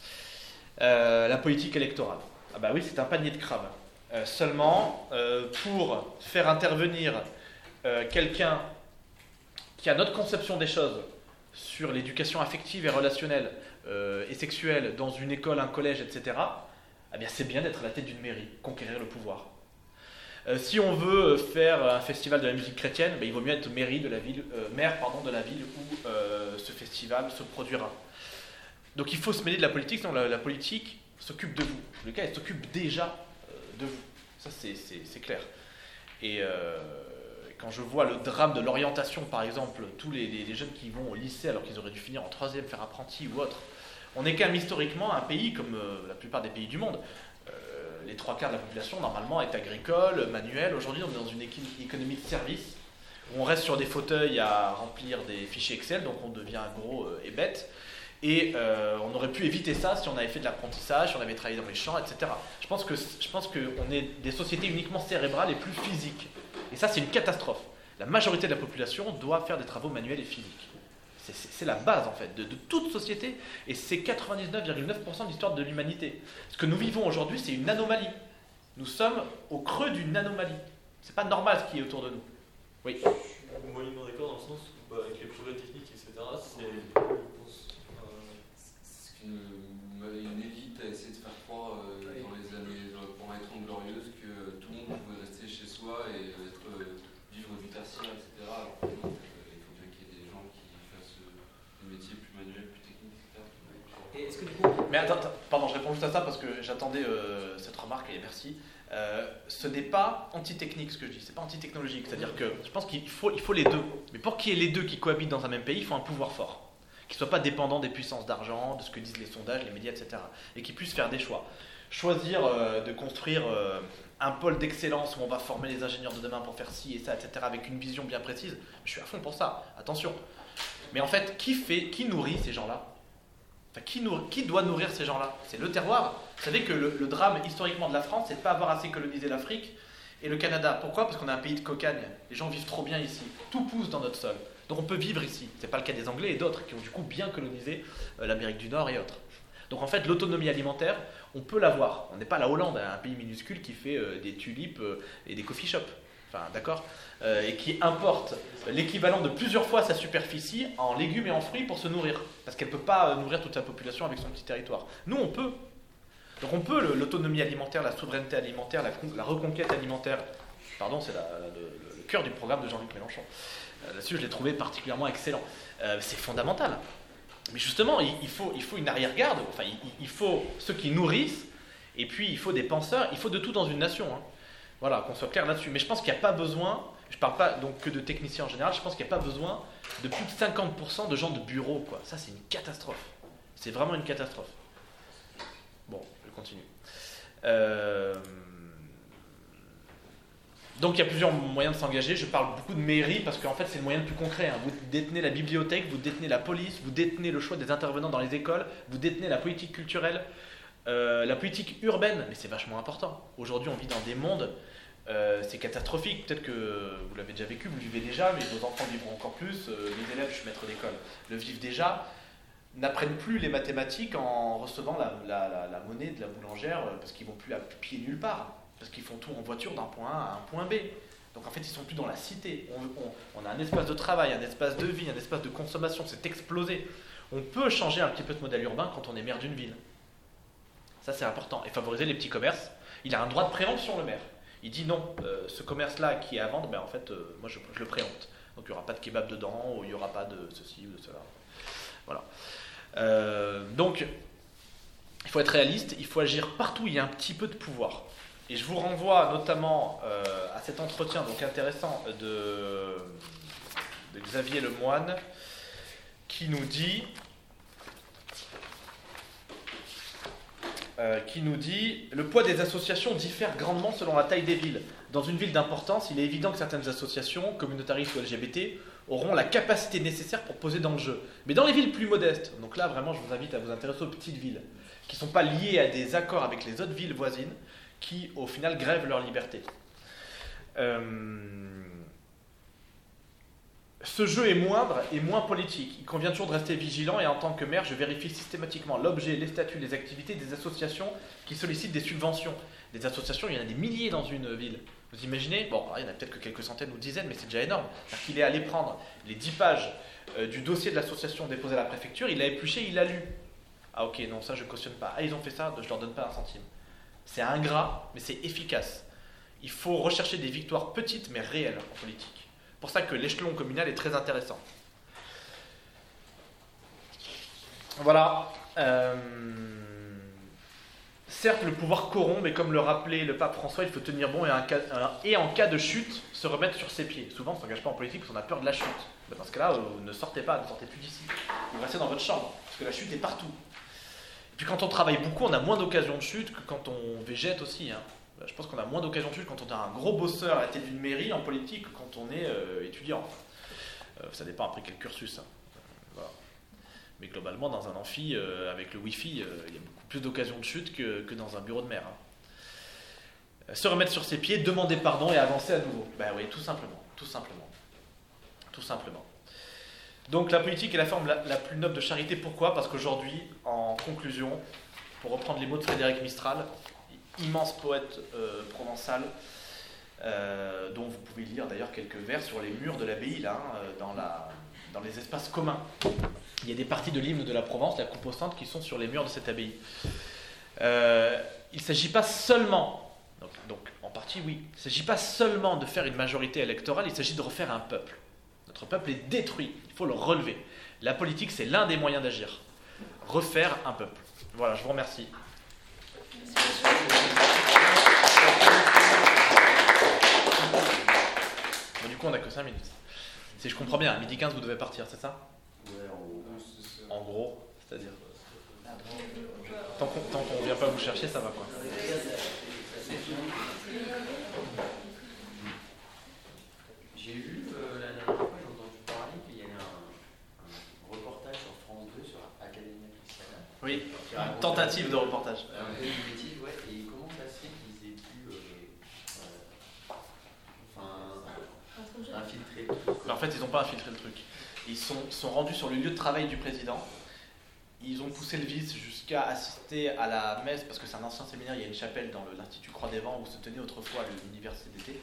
euh, La politique électorale. Ah bah oui, c'est un panier de crabes. Euh, seulement, euh, pour faire intervenir euh, quelqu'un qui a notre conception des choses sur l'éducation affective et relationnelle euh, et sexuelle dans une école, un collège, et cetera, eh bien c'est bien d'être à la tête d'une mairie, conquérir le pouvoir. Euh, si on veut faire un festival de la musique chrétienne, ben, il vaut mieux être mairie de la ville, euh, maire pardon, de la ville où euh, ce festival se produira. Donc il faut se mêler de la politique, sinon la, la politique s'occupe de vous. Le cas, elle s'occupe déjà euh, de vous. Ça, c'est, c'est, c'est clair. Et euh, quand je vois le drame de l'orientation, par exemple, tous les, les, les jeunes qui vont au lycée alors qu'ils auraient dû finir en troisième, faire apprenti ou autre, on est quand même historiquement un pays, comme euh, la plupart des pays du monde, les trois quarts de la population, normalement, est agricole, manuelle. Aujourd'hui, on est dans une économie de service, où on reste sur des fauteuils à remplir des fichiers Excel, donc on devient gros et bête. Et euh, on aurait pu éviter ça si on avait fait de l'apprentissage, si on avait travaillé dans les champs, et cetera. Je pense que je pense qu'on est des sociétés uniquement cérébrales et plus physiques. Et ça, c'est une catastrophe. La majorité de la population doit faire des travaux manuels et physiques. C'est, c'est, c'est la base, en fait, de, de toute société. Et c'est quatre-vingt-dix-neuf virgule neuf pour cent de l'histoire de l'humanité. Ce que nous vivons aujourd'hui, c'est une anomalie. Nous sommes au creux d'une anomalie. C'est pas normal ce qui est autour de nous. Oui. Je suis moyennement d'accord dans le sens où, bah, avec les progrès techniques, et cetera, c'est, je pense, euh, C'est ce qu'une une élite a essayé de faire croire euh, Oui. dans les années, dans- pendant les trente glorieuses, que tout le monde pouvait rester chez soi et être, euh, vivre du tertiaire, et cetera. Alors que non, euh, il faut bien qu'il y ait des gens qui fassent euh, des métiers plus manuels, plus techniques, et cetera. Et est-ce que du coup, Mais attends, attends, pardon, je réponds juste à ça parce que j'attendais euh, cette remarque et merci. Euh, ce n'est pas anti-technique ce que je dis, c'est pas anti-technologique. C'est-à-dire que je pense qu'il faut, il faut les deux. Mais pour qu'il y ait les deux qui cohabitent dans un même pays, il faut un pouvoir fort. Qui ne soit pas dépendant des puissances d'argent, de ce que disent les sondages, les médias, et cetera. Et qui puisse faire des choix. Choisir euh, de construire euh, un pôle d'excellence où on va former les ingénieurs de demain pour faire ci et ça, et cetera. Avec une vision bien précise, je suis à fond pour ça, attention. Mais en fait, qui fait, qui nourrit ces gens-là ? Enfin, qui, nourrit, qui doit nourrir ces gens-là ? C'est le terroir. Vous savez que le, le drame historiquement de la France, c'est de ne pas avoir assez colonisé l'Afrique et le Canada. Pourquoi ? Parce qu'on est un pays de cocagne. Les gens vivent trop bien ici. Tout pousse dans notre sol. Donc on peut vivre ici. Ce n'est pas le cas des Anglais et d'autres qui ont du coup bien colonisé euh, l'Amérique du Nord et autres. Donc en fait, l'autonomie alimentaire, on peut l'avoir. On n'est pas la Hollande, un pays minuscule qui fait euh, des tulipes euh, et des coffee shops. Enfin, d'accord euh, Et qui importe l'équivalent de plusieurs fois sa superficie en légumes et en fruits pour se nourrir. Parce qu'elle ne peut pas euh, nourrir toute sa population avec son petit territoire. Nous, on peut. Donc on peut, le, l'autonomie alimentaire, la souveraineté alimentaire, la, la reconquête alimentaire. Pardon, c'est la, la, le, le cœur du programme de Jean-Luc Mélenchon. Euh, là-dessus, je l'ai trouvé particulièrement excellent. Euh, c'est fondamental. Mais justement, il, il, faut, il faut une arrière-garde. Enfin, il, il faut ceux qui nourrissent, et puis il faut des penseurs. Il faut de tout dans une nation. Hein. Voilà, qu'on soit clair là-dessus. Mais je pense qu'il n'y a pas besoin, je ne parle pas donc que de techniciens en général, je pense qu'il n'y a pas besoin de plus de cinquante pour cent de gens de bureau, quoi. Ça, c'est une catastrophe. C'est vraiment une catastrophe. Bon, je continue. Euh... Donc il y a plusieurs moyens de s'engager. Je parle beaucoup de mairie parce qu'en fait c'est le moyen le plus concret. Hein. Vous détenez la bibliothèque, vous détenez la police, vous détenez le choix des intervenants dans les écoles, vous détenez la politique culturelle, euh, la politique urbaine. Mais c'est vachement important. Aujourd'hui on vit dans des mondes, euh, c'est catastrophique. Peut-être que vous l'avez déjà vécu, vous le vivez déjà, mais vos enfants le vivront encore plus. Euh, les élèves, je suis maître d'école, le vivent déjà. N'apprennent plus les mathématiques en recevant la, la, la, la monnaie de la boulangère parce qu'ils ne vont plus à pied nulle part. Parce qu'ils font tout en voiture d'un point A à un point B. Donc en fait, ils ne sont plus dans la cité. On, on, on a un espace de travail, un espace de vie, un espace de consommation. C'est explosé. On peut changer un petit peu ce modèle urbain quand on est maire d'une ville. Ça, c'est important. Et favoriser les petits commerces. Il a un droit de préemption, le maire. Il dit non, euh, ce commerce-là qui est à vendre, ben en fait, euh, moi, je, je le préempte. Donc il n'y aura pas de kebab dedans, ou il n'y aura pas de ceci ou de cela. Voilà. Euh, donc, il faut être réaliste. Il faut agir partout où il y a un petit peu de pouvoir. Et je vous renvoie notamment euh, à cet entretien donc intéressant de, de Xavier Lemoine qui nous dit, euh, qui nous dit le poids des associations diffère grandement selon la taille des villes. Dans une ville d'importance, il est évident que certaines associations, communautaristes ou L G B T, auront la capacité nécessaire pour poser dans le jeu. Mais dans les villes plus modestes, donc là vraiment je vous invite à vous intéresser aux petites villes, qui ne sont pas liées à des accords avec les autres villes voisines, qui au final grèvent leur liberté. Euh... Ce jeu est moindre et moins politique. Il convient toujours de rester vigilant et en tant que maire, je vérifie systématiquement l'objet, les statuts, les activités des associations qui sollicitent des subventions. Des associations, il y en a des milliers dans une ville. Vous imaginez ? Bon, il y en a peut-être que quelques centaines ou dizaines, mais c'est déjà énorme. C'est-à-dire qu'il est allé prendre les dix pages euh, du dossier de l'association déposé à la préfecture, il l'a épluché, il l'a lu. Ah ok, non, ça je cautionne pas. Ah, ils ont fait ça, je leur donne pas un centime. C'est ingrat, mais c'est efficace. Il faut rechercher des victoires petites, mais réelles en politique. C'est pour ça que l'échelon communal est très intéressant. Voilà. Euh... Certes, le pouvoir corrompt, mais comme le rappelait le pape François, il faut tenir bon et, un cas, un, et en cas de chute, se remettre sur ses pieds. Souvent, on ne s'engage pas en politique parce qu'on a peur de la chute. Mais dans ce cas-là, vous ne sortez pas, ne sortez plus d'ici. Vous restez dans votre chambre, parce que la chute est partout. Et puis quand on travaille beaucoup, on a moins d'occasions de chute que quand on végète aussi. Hein. Je pense qu'on a moins d'occasions de chute quand on est un gros bosseur à la tête d'une mairie en politique que quand on est euh, étudiant. Euh, ça dépend après quel cursus. Hein. Voilà. Mais globalement, dans un amphi, euh, avec le Wi-Fi, euh, il y a beaucoup plus d'occasions de chute que, que dans un bureau de maire. Hein. Se remettre sur ses pieds, demander pardon et avancer à nouveau. Ben oui, tout simplement, tout simplement. Tout simplement. Donc la politique est la forme la, la plus noble de charité. Pourquoi ? Parce qu'aujourd'hui, en conclusion, pour reprendre les mots de Frédéric Mistral, immense poète euh, provençal, euh, dont vous pouvez lire d'ailleurs quelques vers sur les murs de l'abbaye, là, hein, dans, la, dans les espaces communs. Il y a des parties de l'hymne de la Provence, la composante, qui sont sur les murs de cette abbaye. Euh, il ne s'agit pas seulement, donc, donc en partie oui, il ne s'agit pas seulement de faire une majorité électorale, il s'agit de refaire un peuple. Notre peuple est détruit, il faut le relever. La politique, c'est l'un des moyens d'agir. Refaire un peuple. Voilà, je vous remercie. Bon, du coup, on n'a que cinq minutes. Si je comprends bien, à midi quinze, vous devez partir, c'est ça ? Ouais, en gros. En gros, c'est-à-dire tant qu'on tant qu'on vient pas vous chercher, ça va quoi. J'ai vu euh, la dernière fois, j'ai entendu parler qu'il y avait un, un reportage sur France deux sur Academia Christiana. Oui, une tentative de reportage. Un peu une bêtise, ouais. Et comment ça se fait qu'ils aient pu euh, euh, enfin, infiltrer le truc? Mais en fait, ils n'ont pas infiltré le truc. Ils sont, sont rendus sur le lieu de travail du président. Ils ont poussé le vice jusqu'à assister à la messe, parce que c'est un ancien séminaire, il y a une chapelle dans le- l'Institut Croix des Vents où se tenait autrefois l'université d'été.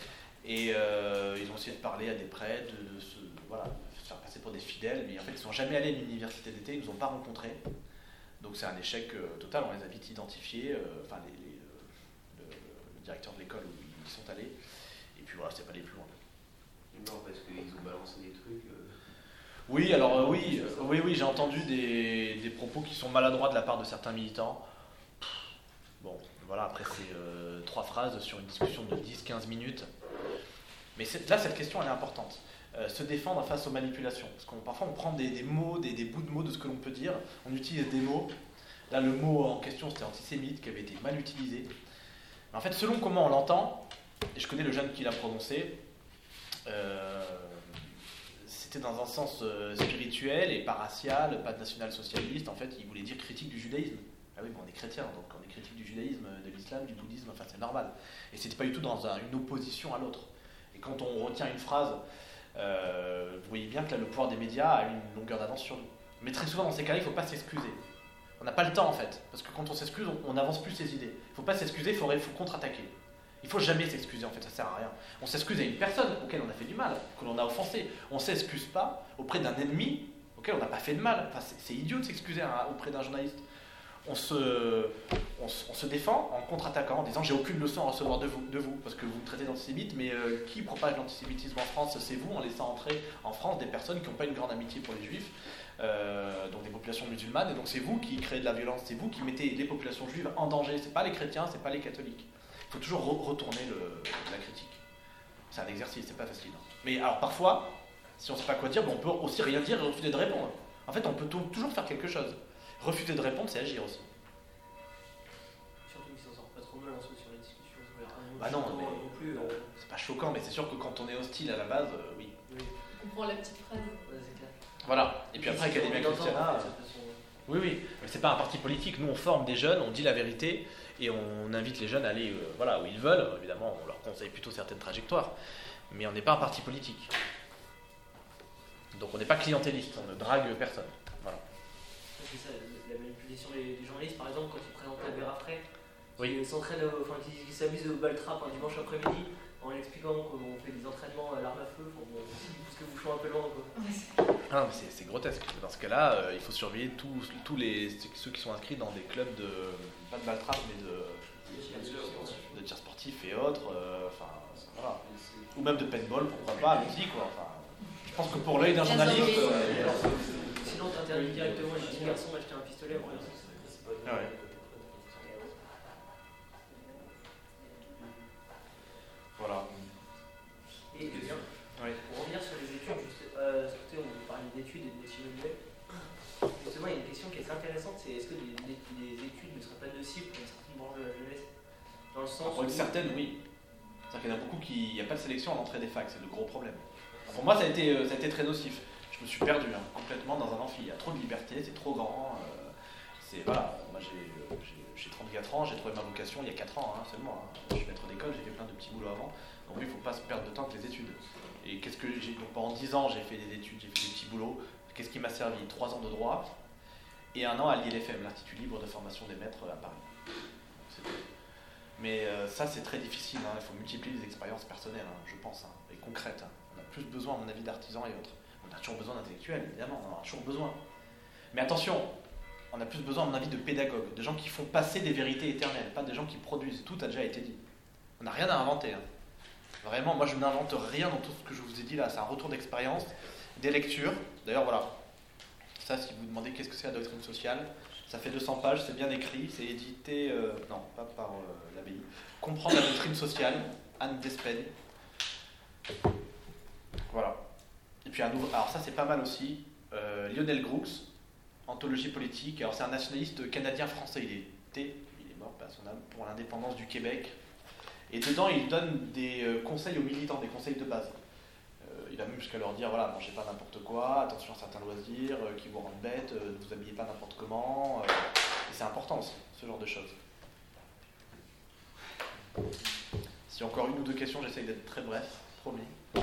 Et euh, ils ont essayé de parler à des prêtres, de, de se, voilà, de se faire passer pour des fidèles, mais en fait ils ne sont jamais allés à l'université d'été, ils ne nous ont pas rencontrés. Donc c'est un échec euh, total, on les a vite identifiés, euh, enfin les, les, euh, le, le directeur de l'école où ils sont allés, et puis voilà, c'est pas allé plus loin. Non, parce qu'ils ont balancé des trucs. Euh... Oui, alors euh, oui, euh, oui, oui, j'ai entendu des, des propos qui sont maladroits de la part de certains militants. Bon, voilà, après c'est euh, trois phrases sur une discussion de dix à quinze minutes. Mais c'est- là, cette question, elle est importante. Euh, se défendre face aux manipulations. Parce qu'on parfois, on prend des, des mots, des, des bouts de mots de ce que l'on peut dire, on utilise des mots. Là, le mot en question, c'était antisémite, qui avait été mal utilisé. Mais en fait, selon comment on l'entend, et je connais le jeune qui l'a prononcé, euh, c'était dans un sens euh, spirituel et pas racial, pas national-socialiste. En fait, il voulait dire critique du judaïsme. Ah oui, bon, on est chrétien, donc on est critique du judaïsme, de l'islam, du bouddhisme, enfin c'est normal. Et c'était pas du tout dans un- une opposition à l'autre. Et quand on retient une phrase, euh, vous voyez bien que là, le pouvoir des médias a une longueur d'avance sur nous. Mais très souvent, dans ces cas-là, il ne faut pas s'excuser. On n'a pas le temps, en fait. Parce que quand on s'excuse, on n'avance plus ses idées. Il ne faut pas s'excuser, il faut, faut contre-attaquer. Il ne faut jamais s'excuser, en fait, ça ne sert à rien. On s'excuse à une personne auquel on a fait du mal, que l'on a offensé. On ne s'excuse pas auprès d'un ennemi auquel on n'a pas fait de mal. Enfin, c'est, c'est idiot de s'excuser hein, auprès d'un journaliste. On se, on, se, on se défend en contre-attaquant, en disant j'ai aucune leçon à recevoir de vous, de vous parce que vous me traitez d'antisémite, mais euh, qui propage l'antisémitisme en France? C'est vous, en laissant entrer en France des personnes qui n'ont pas une grande amitié pour les juifs, euh, donc des populations musulmanes, et donc c'est vous qui créez de la violence, c'est vous qui mettez les populations juives en danger, c'est pas les chrétiens, c'est pas les catholiques. Il faut toujours re- retourner le, la critique. C'est un exercice, c'est pas facile. Mais alors parfois, si on ne sait pas quoi dire, bon, on peut aussi rien dire et refuser de répondre. En fait, on peut t- toujours faire quelque chose. Refuser de répondre, c'est agir aussi. Surtout qu'ils s'en sortent pas trop mal ensuite sur les discussions. Ça va être un Bah non, choquant, mais- non plus. Bon, euh, c'est pas choquant, mais c'est sûr que quand on est hostile à la base, euh, oui. oui. On prend la petite phrase. Ouais, c'est clair. Voilà. Et puis après, Si Academia on entend, Christiana. en fait, de toute façon, Oui, oui, mais c'est pas un parti politique. Nous, on forme des jeunes, on dit la vérité et on invite les jeunes à aller euh, voilà, où ils veulent. Évidemment, on leur conseille plutôt certaines trajectoires, mais on n'est pas un parti politique. Donc on n'est pas clientéliste, on ne drague personne. Voilà. c'est ça, la manipulation des, des journalistes, par exemple, quand ils présentent la Bérafray, Oui. qui s'entraînent, au- enfin, qui, qui s'amusent au baltrap un dimanche après-midi, en expliquant qu'on fait des entraînements à l'arme à feu, pour bon, parce que vous chouez un peu loin, quoi. Ah, mais c'est, c'est grotesque. Dans ce cas-là, euh, il faut surveiller tous, tous les, ceux qui sont inscrits dans des clubs de, pas de baltrap, mais de, de tir sportif et autres. euh, Enfin, voilà. Ou même de paintball, pourquoi pas, allons-y, quoi. Enfin, je pense que pour l'œil d'un Bien journaliste. surveillé. euh, Sinon, t'interdis directement les petits garçons d'acheter un pistolet en plus. Ah ouais. Voilà. Et bien, Oui. pour revenir sur les études, juste, euh, parce que, tu sais, on parlait d'études et de métiers manuels. Justement, il y a une question qui est assez intéressante, c'est est-ce que les, les- les études ne seraient pas nocives pour une certaine branche de la jeunesse? Dans le sens Pour une où- certaine, oui. C'est-à-dire qu'il y en a beaucoup qui. Il n'y a pas de sélection à l'entrée des facs, c'est le gros problème. Pour moi, ça a été, euh, ça a été très nocif. Je je me suis perdu hein, complètement dans un amphi. Il y a trop de liberté, c'est trop grand. Euh, c'est, voilà, moi j'ai, j'ai, j'ai trente-quatre ans, j'ai trouvé ma vocation il y a quatre ans hein, seulement. Hein. Je suis maître d'école, j'ai fait plein de petits boulots avant. Donc oui, il ne faut pas se perdre de temps avec les études. Et qu'est-ce que j'ai, donc pendant dix ans, j'ai fait des études, j'ai fait des petits boulots. Qu'est-ce qui m'a servi? trois ans de droit et un an à l'I L F M, l'Institut libre de formation des maîtres à Paris. C'est tout. Mais euh, ça, c'est très difficile. Hein. Il faut multiplier les expériences personnelles, hein, je pense, hein, et concrètes. Hein. On a plus besoin, à mon avis, d'artisans et autres. On a toujours besoin d'intellectuels, évidemment, on en a toujours besoin. Mais attention, on a plus besoin, à mon avis, de pédagogues, de gens qui font passer des vérités éternelles, pas des gens qui produisent. Tout a déjà été dit. On n'a rien à inventer. Hein. Vraiment, moi, je n'invente rien dans tout ce que je vous ai dit là. C'est un retour d'expérience, des lectures. D'ailleurs, voilà. Ça, si vous demandez qu'est-ce que c'est la doctrine sociale, ça fait deux cents pages, c'est bien écrit, c'est édité, euh, non, pas par euh, l'A B I. Comprendre la doctrine sociale, Anne Despeigne. Voilà. Et puis un nouveau, alors ça c'est pas mal aussi, euh, Lionel Groux, Anthologie politique. Alors c'est un nationaliste canadien-français, il était, il est mort, pas son âme, pour l'indépendance du Québec. Et dedans il donne des euh, conseils aux militants, des conseils de base. Euh, il va même jusqu'à leur dire, voilà, mangez pas n'importe quoi, attention à certains loisirs, euh, qui vous rendent bête, euh, ne vous habillez pas n'importe comment. Euh, et c'est important aussi, ce genre de choses. Si encore une ou deux questions, j'essaye d'être très bref, promis.